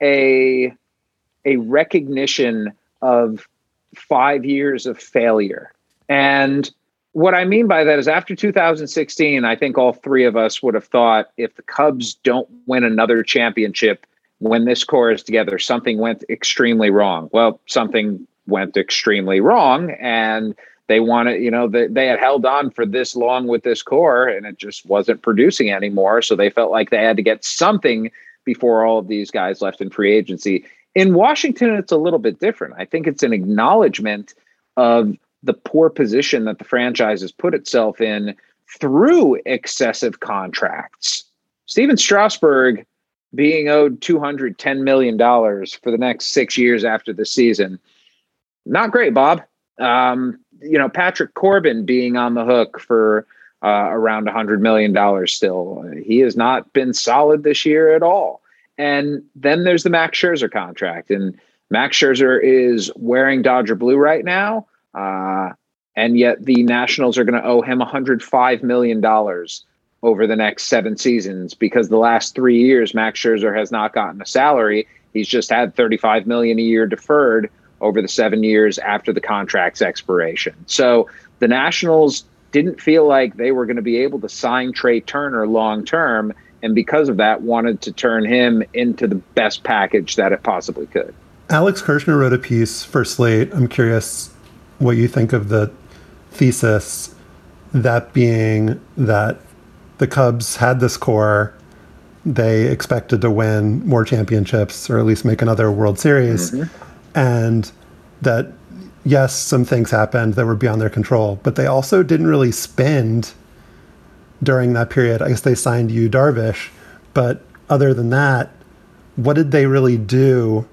a, a recognition of five years of failure. And what I mean by that is after two thousand sixteen, I think all three of us would have thought if the Cubs don't win another championship when this core is together, something went extremely wrong. Well, something went extremely wrong, and they wanted, you know, they, they had held on for this long with this core and it just wasn't producing anymore. So they felt like they had to get something before all of these guys left in free agency. In Washington, it's a little bit different. I think it's an acknowledgement of the poor position that the franchise has put itself in through excessive contracts. Steven Strasburg being owed two hundred ten million dollars for the next six years after the season. Not great, Bob. Um, you know, Patrick Corbin being on the hook for uh, around one hundred million dollars still. He has not been solid this year at all. And then there's the Max Scherzer contract. And Max Scherzer is wearing Dodger blue right now. Uh, and yet the Nationals are going to owe him one hundred five million dollars over the next seven seasons because the last three years, Max Scherzer has not gotten a salary. He's just had thirty-five million dollars a year deferred over the seven years after the contract's expiration. So the Nationals didn't feel like they were going to be able to sign Trey Turner long term, and because of that, wanted to turn him into the best package that it possibly could. Alex Kirshner wrote a piece for Slate. I'm curious what you think of the thesis, that being that the Cubs had this core. They expected to win more championships or at least make another World Series. Mm-hmm. And that, yes, some things happened that were beyond their control, but they also didn't really spend during that period. I guess they signed Yu Darvish, but other than that, what did they really do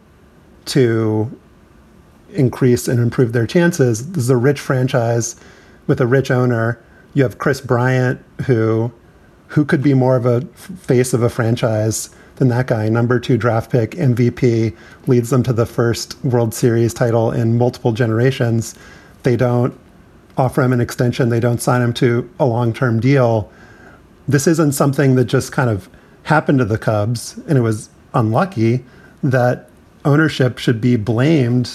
to increase and improve their chances? This is a rich franchise with a rich owner. You have Chris Bryant, who who could be more of a face of a franchise than that guy. Number two draft pick, M V P, leads them to the first World Series title in multiple generations. They don't offer him an extension. They don't sign him to a long-term deal. This isn't something that just kind of happened to the Cubs, and it was unlucky. That ownership should be blamed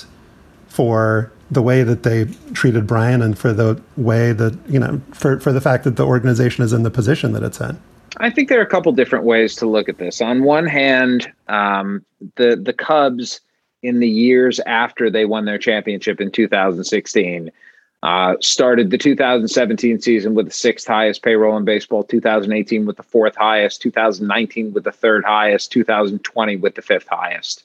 for the way that they treated Brian and for the way that, you know, for, for the fact that the organization is in the position that it's in. I think there are a couple different ways to look at this. On one hand, um, the the Cubs in the years after they won their championship in two thousand sixteen uh, started the two thousand seventeen season with the sixth highest payroll in baseball, two thousand eighteen with the fourth highest, two thousand nineteen with the third highest, two thousand twenty with the fifth highest.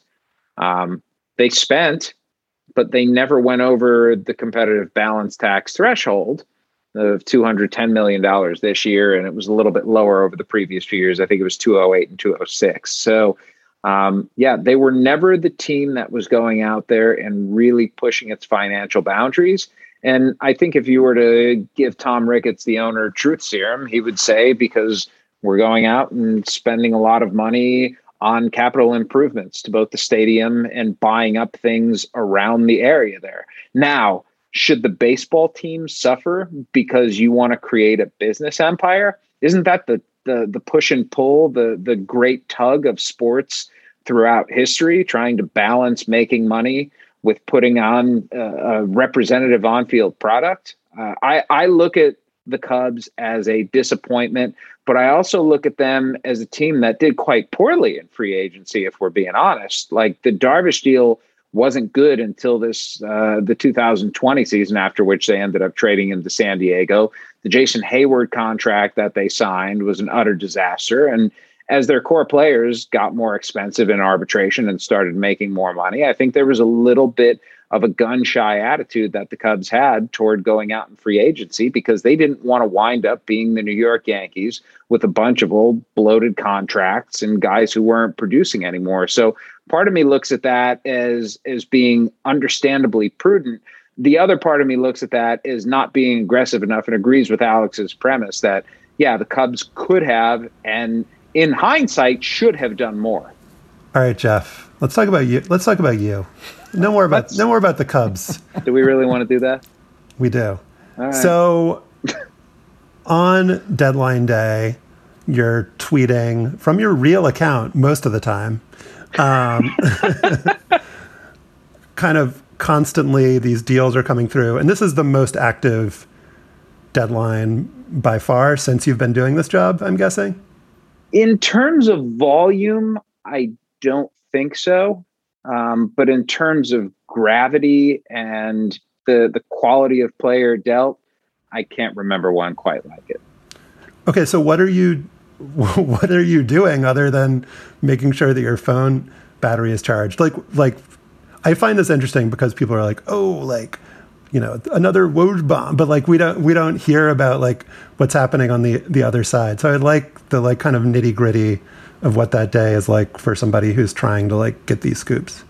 Um, they spent, but they never went over the competitive balance tax threshold of two hundred ten million dollars this year, and it was a little bit lower over the previous few years. I think it was two oh eight and two oh six. So, um, yeah, they were never the team that was going out there and really pushing its financial boundaries. And I think if you were to give Tom Ricketts, the owner, truth serum, he would say, because we're going out and spending a lot of money on capital improvements to both the stadium and buying up things around the area there. Now, should the baseball team suffer because you want to create a business empire? Isn't that the the the push and pull, the the great tug of sports throughout history, trying to balance making money with putting on a, a representative on-field product? Uh, I, I look at the Cubs as a disappointment, but I also look at them as a team that did quite poorly in free agency, if we're being honest. Like the Darvish deal wasn't good until this uh, the two thousand twenty season, after which they ended up trading him to San Diego. The Jason Hayward contract that they signed was an utter disaster. And as their core players got more expensive in arbitration and started making more money, I think there was a little bit of a gun-shy attitude that the Cubs had toward going out in free agency because they didn't want to wind up being the New York Yankees with a bunch of old bloated contracts and guys who weren't producing anymore. So part of me looks at that as, as being understandably prudent. The other part of me looks at that as not being aggressive enough and agrees with Alex's premise that, yeah, the Cubs could have, and in hindsight, should have done more. All right, Jeff, let's talk about you. Let's talk about you. No more about Let's, no more about the Cubs. Do we really want to do that? We do. All right. So on deadline day, you're tweeting from your real account most of the time. Um, kind of constantly, these deals are coming through. And this is the most active deadline by far since you've been doing this job, I'm guessing. In terms of volume, I don't think so. Um, but in terms of gravity and the the quality of player dealt, I can't remember one quite like it. Okay, so what are you what are you doing other than making sure that your phone battery is charged? Like like I find this interesting because people are like, oh, like, you know, another Woj bomb, but like we don't we don't hear about like what's happening on the the other side. So I'd like the like kind of nitty gritty of what that day is like for somebody who's trying to like get these scoops.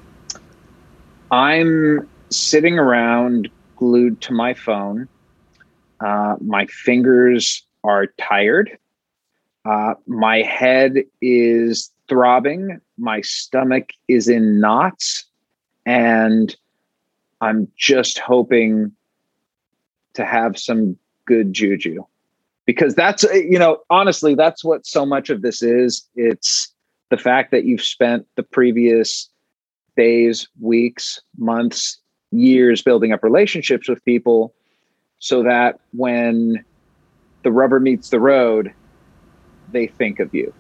I'm sitting around glued to my phone. Uh, my fingers are tired. Uh, my head is throbbing. My stomach is in knots. And I'm just hoping to have some good juju. Because that's, you know, honestly, that's what so much of this is. It's the fact that you've spent the previous days, weeks, months, years building up relationships with people so that when the rubber meets the road, they think of you.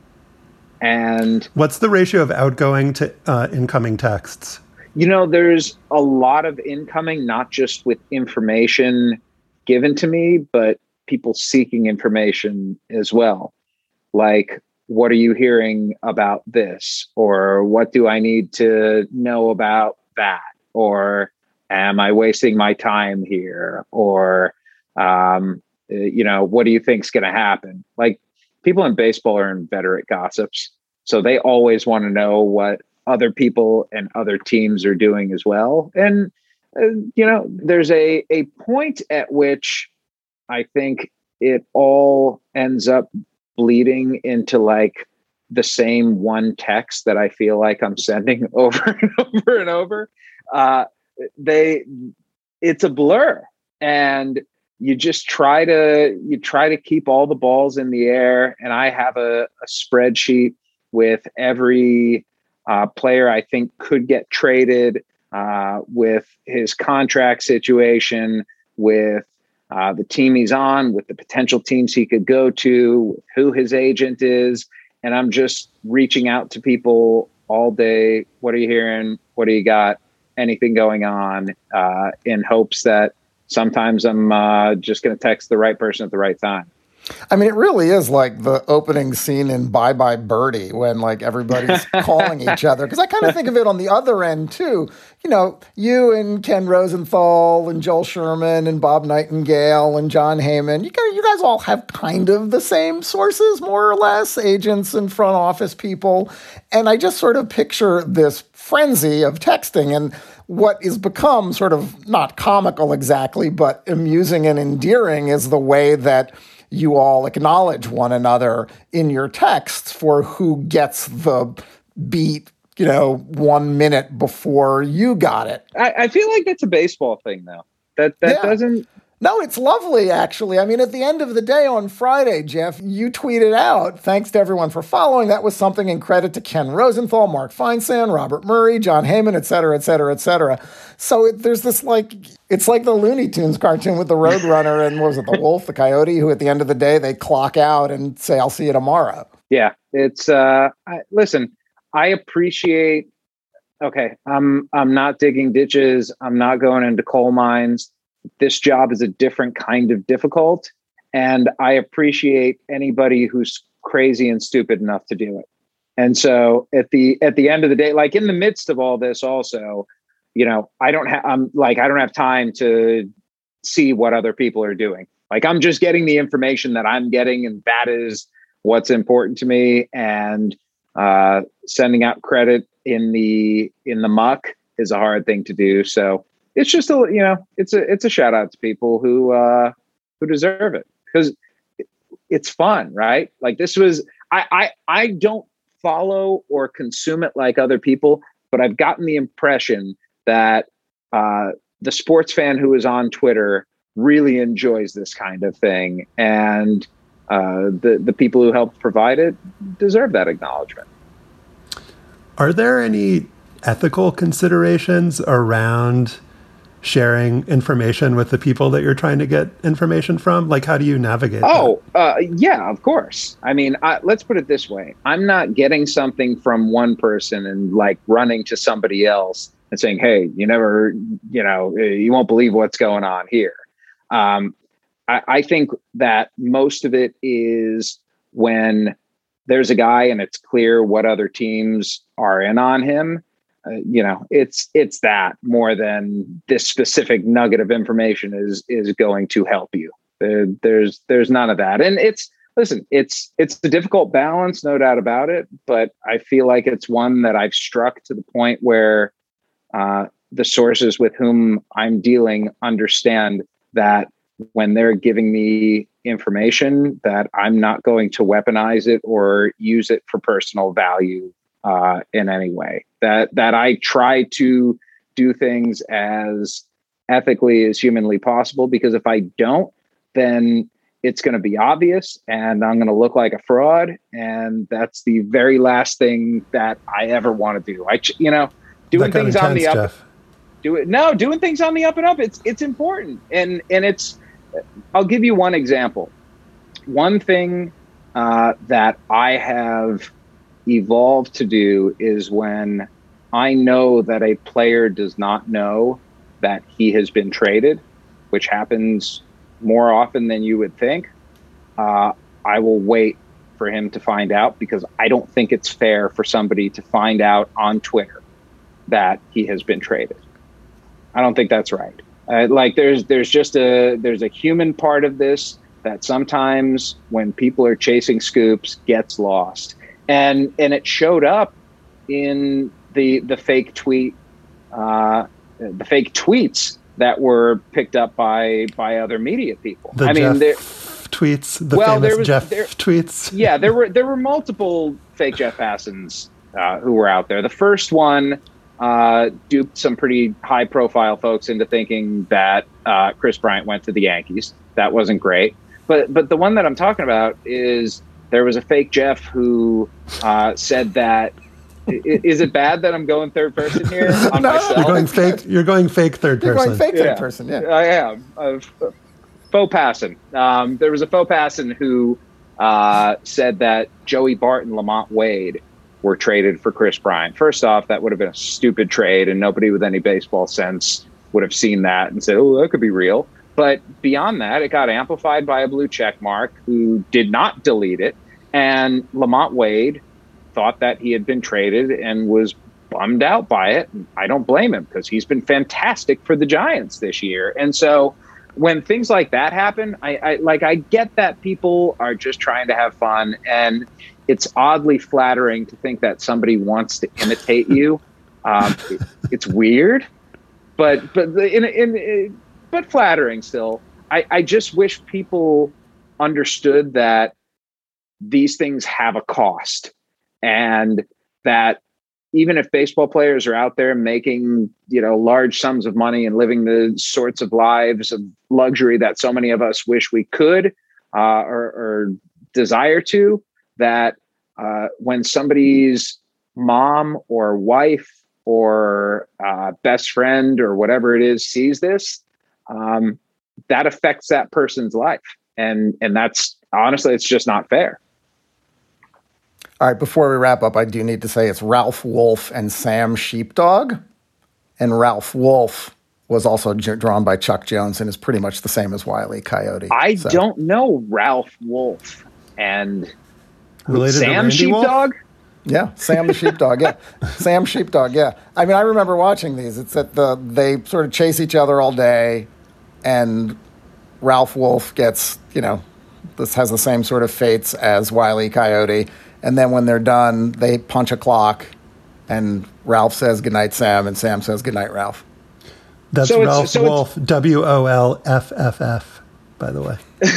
And what's the ratio of outgoing to uh, incoming texts? You know, there's a lot of incoming, not just with information given to me, but people seeking information as well. Like, what are you hearing about this? Or what do I need to know about that? Or am I wasting my time here? Or, um, you know, what do you think's going to happen? Like, people in baseball are inveterate gossips. So they always want to know what other people and other teams are doing as well. And, uh, you know, there's a, a point at which I think it all ends up bleeding into like the same one text that I feel like I'm sending over and over and over. Uh, they, it's a blur, and you just try to, you try to keep all the balls in the air. And I have a, a spreadsheet with every uh, player I think could get traded, uh, with his contract situation, with Uh, the team he's on, with the potential teams he could go to, who his agent is. And I'm just reaching out to people all day. What are you hearing? What do you got? Anything going on? Uh, in hopes that sometimes I'm uh, just going to text the right person at the right time. I mean, it really is like the opening scene in Bye Bye Birdie when like everybody's calling each other. Because I kind of think of it on the other end too. You know, you and Ken Rosenthal and Joel Sherman and Bob Nightingale and John Heyman, you guys, you guys all have kind of the same sources, more or less, agents and front office people. And I just sort of picture this frenzy of texting and what is become sort of not comical exactly, but amusing and endearing is the way that you all acknowledge one another in your texts for who gets the beat, you know, one minute before you got it. I, I feel like that's a baseball thing, though. That that Yeah. doesn't. No, it's lovely, actually. I mean, at the end of the day on Friday, Jeff, you tweeted out, thanks to everyone for following. That was something in credit to Ken Rosenthal, Mark Feinsand, Robert Murray, John Heyman, et cetera, et cetera, et cetera. So it, there's this like, it's like the Looney Tunes cartoon with the Roadrunner and what was it, the wolf, the coyote, who at the end of the day, they clock out and say, I'll see you tomorrow. Yeah, it's, uh, I, listen, I appreciate, okay, I'm, I'm not digging ditches. I'm not going into coal mines. This job is a different kind of difficult, and I appreciate anybody who's crazy and stupid enough to do it. And so at the at the end of the day, like in the midst of all this also, you know, I don't have I'm like I don't have time to see what other people are doing. Like I'm just getting the information that I'm getting, and that is what's important to me. And uh, sending out credit in the in the muck is a hard thing to do. So it's just a, you know, it's a, it's a shout out to people who, uh, who deserve it, because it's fun, right? Like this was, I, I, I don't follow or consume it like other people, but I've gotten the impression that, uh, the sports fan who is on Twitter really enjoys this kind of thing. And, uh, the, the people who helped provide it deserve that acknowledgement. Are there any ethical considerations around sharing information with the people that you're trying to get information from? Like, how do you navigate Oh, uh, yeah, of course. I mean, I, let's put it this way. I'm not getting something from one person and like running to somebody else and saying, hey, you never, you know, you won't believe what's going on here. Um, I, I think that most of it is when there's a guy and it's clear what other teams are in on him. Uh, you know, it's it's that more than this specific nugget of information is is going to help you. There, there's there's none of that, and it's listen, it's it's a difficult balance, no doubt about it. But I feel like it's one that I've struck to the point where uh, the sources with whom I'm dealing understand that when they're giving me information, that I'm not going to weaponize it or use it for personal value uh, in any way. That that I try to do things as ethically as humanly possible, because if I don't, then it's going to be obvious and I'm going to look like a fraud. And that's the very last thing that I ever want to do. I, you know, doing things on the up, Jeff. do it. No, doing things on the up and up. It's, it's important. And, and it's, I'll give you one example. One thing uh, that I have evolved to do is when I know that a player does not know that he has been traded, which happens more often than you would think, uh, I will wait for him to find out, because I don't think it's fair for somebody to find out on Twitter that he has been traded. I don't think that's right. Uh, like there's there's just a there's a human part of this that sometimes when people are chasing scoops gets lost, and and it showed up in the the fake tweet, uh, the fake tweets that were picked up by by other media people. The I Jeff mean, there, tweets, the well, famous there was, Jeff there, tweets. Yeah, there were there were multiple fake Jeff Passons uh, who were out there. The first one uh, duped some pretty high profile folks into thinking that uh, Kris Bryant went to the Yankees. That wasn't great. But but the one that I'm talking about is there was a fake Jeff who uh, said that. Is it bad that I'm going third person here on no, myself? You're going fake. You're going fake third person. You're going fake third yeah, person. Yeah, I am. Uh, faux passing. Um, there was a faux passing who uh, said that Joey Bart and Lamont Wade were traded for Kris Bryant. First off, that would have been a stupid trade, and nobody with any baseball sense would have seen that and said, "Oh, that could be real." But beyond that, it got amplified by a blue check mark who did not delete it, and Lamont Wade thought that he had been traded and was bummed out by it. I don't blame him, because he's been fantastic for the Giants this year. And so when things like that happen, I, I like I get that people are just trying to have fun, and it's oddly flattering to think that somebody wants to imitate you. Um, it, it's weird, but but the, in, in, in but flattering still. I, I just wish people understood that these things have a cost. And that even if baseball players are out there making, you know, large sums of money and living the sorts of lives of luxury that so many of us wish we could uh, or, or desire to, that uh, when somebody's mom or wife or uh, best friend or whatever it is sees this, um, that affects that person's life. And and that's honestly, it's just not fair. All right, before we wrap up, I do need to say it's Ralph Wolf and Sam Sheepdog. And Ralph Wolf was also j- drawn by Chuck Jones and is pretty much the same as Wile E. Coyote. I so. don't know Ralph Wolf and Related Sam Sheepdog? Wolf? Yeah, Sam the Sheepdog, yeah. Sam Sheepdog, yeah. I mean, I remember watching these. It's that the they sort of chase each other all day, and Ralph Wolf gets, you know, this has the same sort of fates as Wile E. Coyote. And then when they're done, they punch a clock, and Ralph says goodnight, Sam, and Sam says goodnight, Ralph. That's so Ralph so Wolf, W O L F F F, by the way.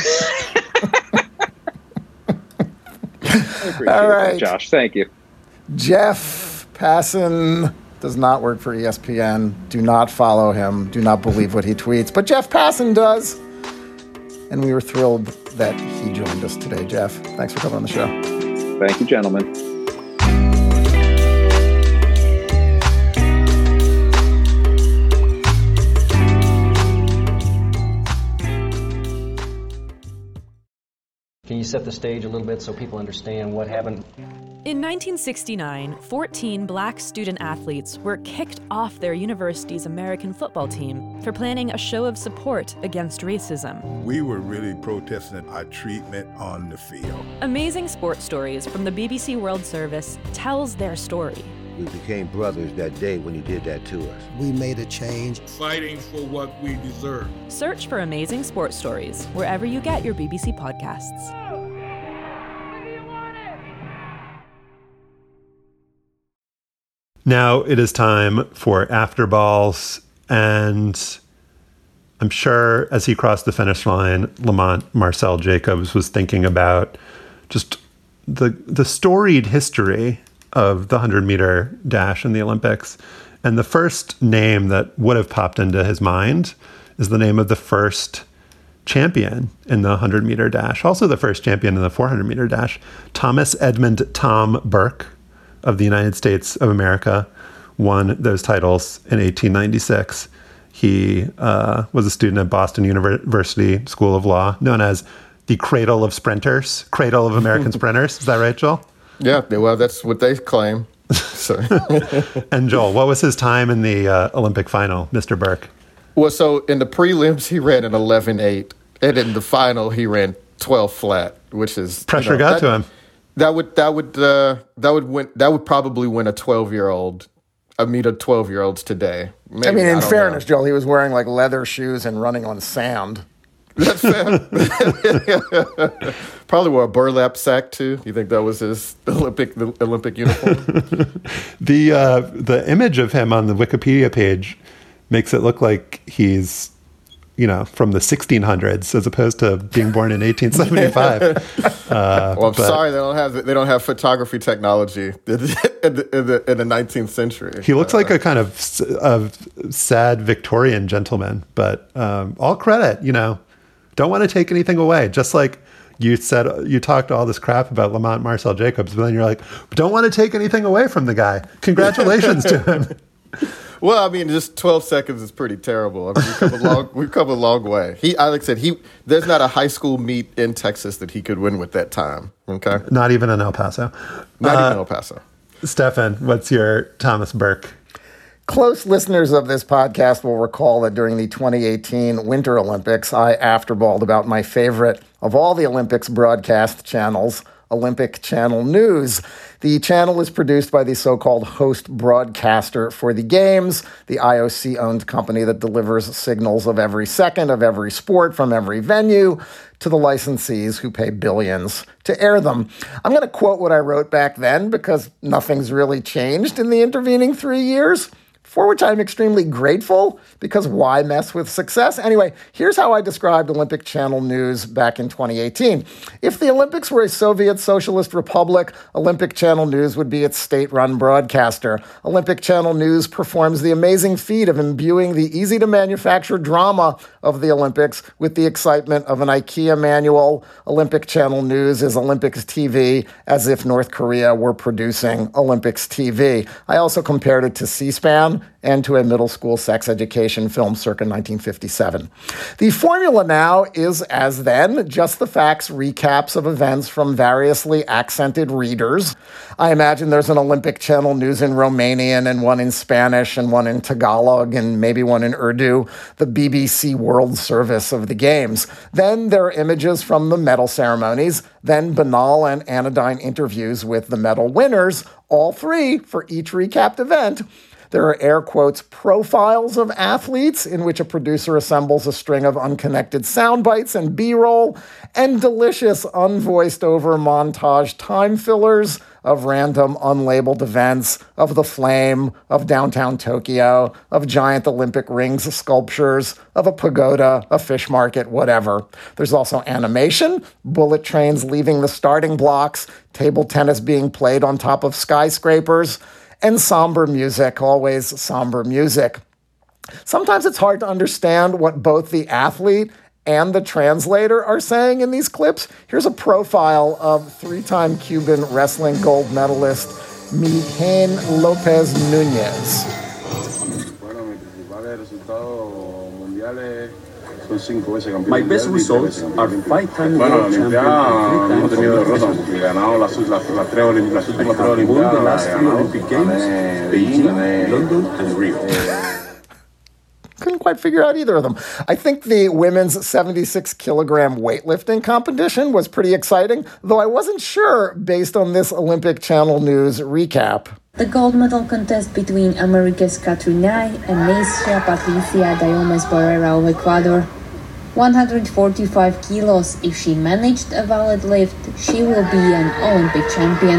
I appreciate All right. that, Josh. Thank you. Jeff Passan does not work for E S P N. Do not follow him. Do not believe what he tweets. But Jeff Passan does. And we were thrilled that he joined us today, Jeff. Thanks for coming on the show. Thank you, gentlemen. Can you set the stage a little bit so people understand what happened? In nineteen sixty-nine, fourteen black student athletes were kicked off their university's American football team for planning a show of support against racism. We were really protesting our treatment on the field. Amazing Sports Stories from the B B C World Service tells their story. We became brothers that day when you did that to us. We made a change. Fighting for what we deserve. Search for Amazing Sports Stories wherever you get your B B C podcasts. Now it is time for After Balls, and I'm sure as he crossed the finish line, Lamont Marcel Jacobs was thinking about just the the storied history of the hundred-meter dash in the Olympics. And the first name that would have popped into his mind is the name of the first champion in the hundred-meter dash, also the first champion in the four hundred meter dash, Thomas Edmund Tom Burke of the United States of America, won those titles in eighteen ninety-six. He uh, was a student at Boston University School of Law, known as the cradle of sprinters, cradle of American sprinters. Is that right, Joel? Yeah, well, that's what they claim. So. And Joel, what was his time in the uh, Olympic final, Mister Burke? Well, so in the prelims, he ran an eleven eight, and in the final, he ran twelve flat, which is pressure you know, got that, to him. That would that would uh, that would win. That would probably win a twelve year old. I meet a twelve year olds today. Maybe, I mean, in I fairness, know. Joel, he was wearing like leather shoes and running on sand. That's fair. Probably wore a burlap sack too. You think that was his Olympic the Olympic uniform? the uh, the image of him on the Wikipedia page makes it look like he's, you know, from the sixteen hundreds as opposed to being born in eighteen seventy-five. Uh, well, I'm but, sorry they don't have they don't have photography technology in the, in the, in the nineteenth century. He looks uh, like a kind of of sad Victorian gentleman, but um, all credit, you know, don't want to take anything away. Just like you said, you talked all this crap about Lamont Marcel Jacobs, but then you're like, don't want to take anything away from the guy. Congratulations to him. Well, I mean, just twelve seconds is pretty terrible. I mean, we've come a long, we've come a long way. He, like I said, he there's not a high school meet in Texas that he could win with that time. Okay, not even in El Paso. Not uh, even El Paso. Stefan, what's your Thomas Burke? Close listeners of this podcast will recall that during the twenty eighteen Winter Olympics, I afterballed about my favorite of all the Olympics broadcast channels, Olympic Channel News. The channel is produced by the so-called host broadcaster for the games, the I O C-owned company that delivers signals of every second of every sport from every venue to the licensees who pay billions to air them. I'm going to quote what I wrote back then because nothing's really changed in the intervening three years. For which I'm extremely grateful, because why mess with success? Anyway, here's how I described Olympic Channel News back in twenty eighteen. If the Olympics were a Soviet Socialist republic, Olympic Channel News would be its state-run broadcaster. Olympic Channel News performs the amazing feat of imbuing the easy-to-manufacture drama of the Olympics with the excitement of an IKEA manual. Olympic Channel News is Olympics T V, as if North Korea were producing Olympics T V. I also compared it to C-SPAN and to a middle school sex education film circa nineteen fifty-seven. The formula now is, as then, just the facts recaps of events from variously accented readers. I imagine there's an Olympic Channel News in Romanian and one in Spanish and one in Tagalog and maybe one in Urdu, the B B C World Service of the Games. Then there are images from the medal ceremonies, then banal and anodyne interviews with the medal winners, all three for each recapped event. There are air quotes profiles of athletes in which a producer assembles a string of unconnected sound bites and B-roll, and delicious unvoiced over montage time fillers of random unlabeled events, of the flame, of downtown Tokyo, of giant Olympic rings sculptures, of a pagoda, a fish market, whatever. There's also animation, bullet trains leaving the starting blocks, table tennis being played on top of skyscrapers, and somber music, always somber music. Sometimes it's hard to understand what both the athlete and the translator are saying in these clips. Here's a profile of three-time Cuban wrestling gold medalist Miguel Lopez Nunez. My best results are five-time world champion and three times I have won the last three Olympic Games, Beijing, London, and Rio. Couldn't quite figure out either of them. I think the women's seventy-six kilogram weightlifting competition was pretty exciting, though I wasn't sure based on this Olympic Channel News recap. The gold medal contest between America's Catherine Nye and Neisha Patricia Dayomes Barrera of Ecuador. one hundred forty-five kilos. If she managed a valid lift, she will be an Olympic champion.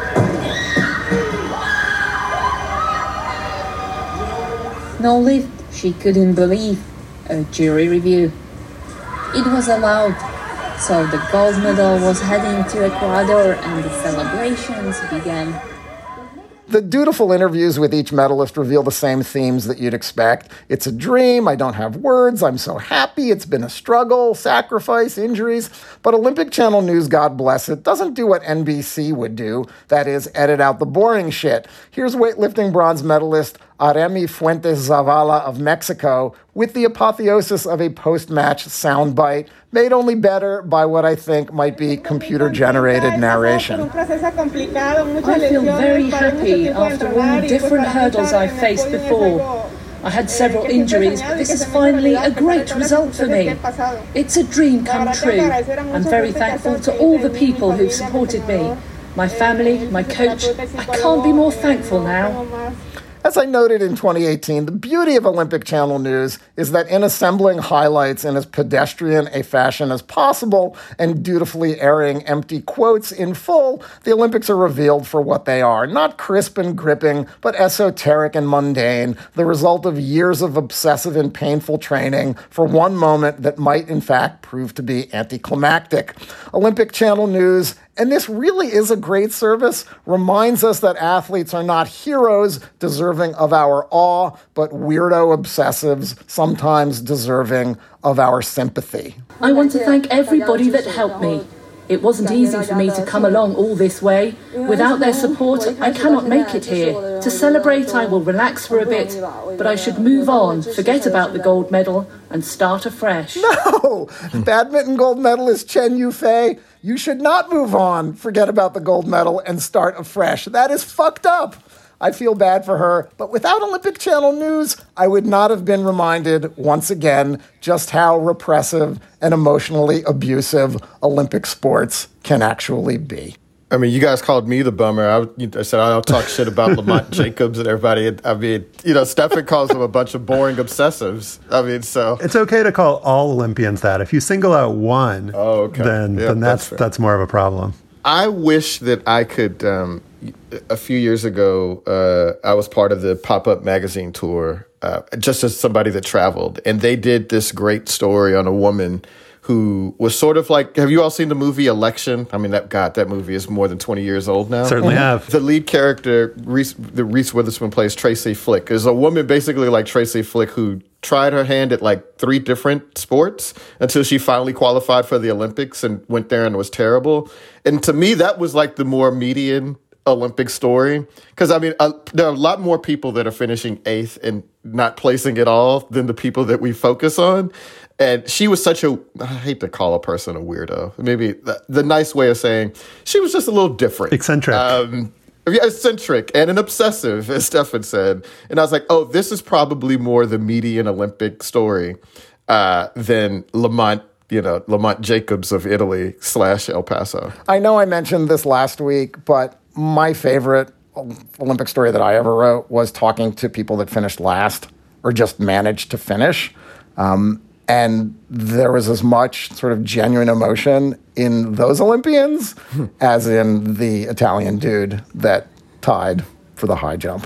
No lift, she couldn't believe a jury review. It was allowed, so the gold medal was heading to Ecuador and the celebrations began. The dutiful interviews with each medalist reveal the same themes that you'd expect. It's a dream, I don't have words, I'm so happy, it's been a struggle, sacrifice, injuries. But Olympic Channel News, God bless it, doesn't do what N B C would do, that is, edit out the boring shit. Here's weightlifting bronze medalist Aremi Fuentes Zavala of Mexico with the apotheosis of a post-match soundbite, made only better by what I think might be computer-generated narration. I feel very happy after all the different hurdles I've faced before. I had several injuries, but this is finally a great result for me. It's a dream come true. I'm very thankful to all the people who've supported me. My family, my coach, I can't be more thankful now. As I noted in twenty eighteen, the beauty of Olympic Channel News is that in assembling highlights in as pedestrian a fashion as possible and dutifully airing empty quotes in full, the Olympics are revealed for what they are. Not crisp and gripping, but esoteric and mundane, the result of years of obsessive and painful training for one moment that might, in fact, prove to be anticlimactic. Olympic Channel News, and this really is a great service, reminds us that athletes are not heroes deserving of our awe, but weirdo obsessives, sometimes deserving of our sympathy. I want to thank everybody that helped me. It wasn't easy for me to come along all this way. Without their support, I cannot make it here. To celebrate, I will relax for a bit, but I should move on, forget about the gold medal, and start afresh. No! Badminton gold medalist Chen Yufei, you should not move on, forget about the gold medal, and start afresh. That is fucked up. I feel bad for her, but without Olympic Channel News, I would not have been reminded once again just how repressive and emotionally abusive Olympic sports can actually be. I mean, you guys called me the bummer. I, I said I don't talk shit about Lamont Jacobs and everybody. I mean, you know, Stefan calls them a bunch of boring obsessives. I mean, so it's okay to call all Olympians that. If you single out one, oh, okay. then yeah, then that's that's, that's more of a problem. I wish that I could. Um, a few years ago, uh, I was part of the Pop-Up Magazine tour, uh, just as somebody that traveled, and they did this great story on a woman who was sort of like, have you all seen the movie Election? I mean, that God, that movie is more than twenty years old now. Certainly mm-hmm. have. The lead character, Reese, the Reese Witherspoon plays Tracy Flick, is a woman basically like Tracy Flick who tried her hand at like three different sports until she finally qualified for the Olympics and went there and was terrible. And to me, that was like the more median Olympic story. Because, I mean, uh, there are a lot more people that are finishing eighth and not placing at all than the people that we focus on. And she was such a, I hate to call a person a weirdo. Maybe the, the nice way of saying she was just a little different. Eccentric. Um, yeah, eccentric and an obsessive, as Stefan said. And I was like, oh, this is probably more the median Olympic story uh, than Lamont, you know, Lamont Jacobs of Italy slash El Paso. I know I mentioned this last week, but my favorite Olympic story that I ever wrote was talking to people that finished last or just managed to finish. Um, And there was as much sort of genuine emotion in those Olympians as in the Italian dude that tied for the high jump.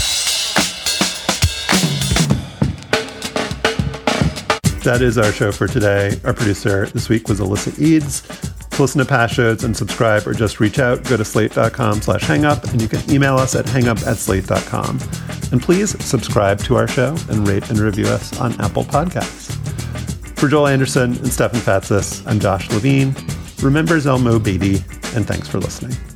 That is our show for today. Our producer this week was Alyssa Eads. To listen to past shows and subscribe or just reach out, go to slate.com slash hangup, and you can email us at hangup at slate.com. And please subscribe to our show and rate and review us on Apple Podcasts. For Joel Anderson and Stefan Fatsis, I'm Josh Levine. Remember Zelmo Beatty, and thanks for listening.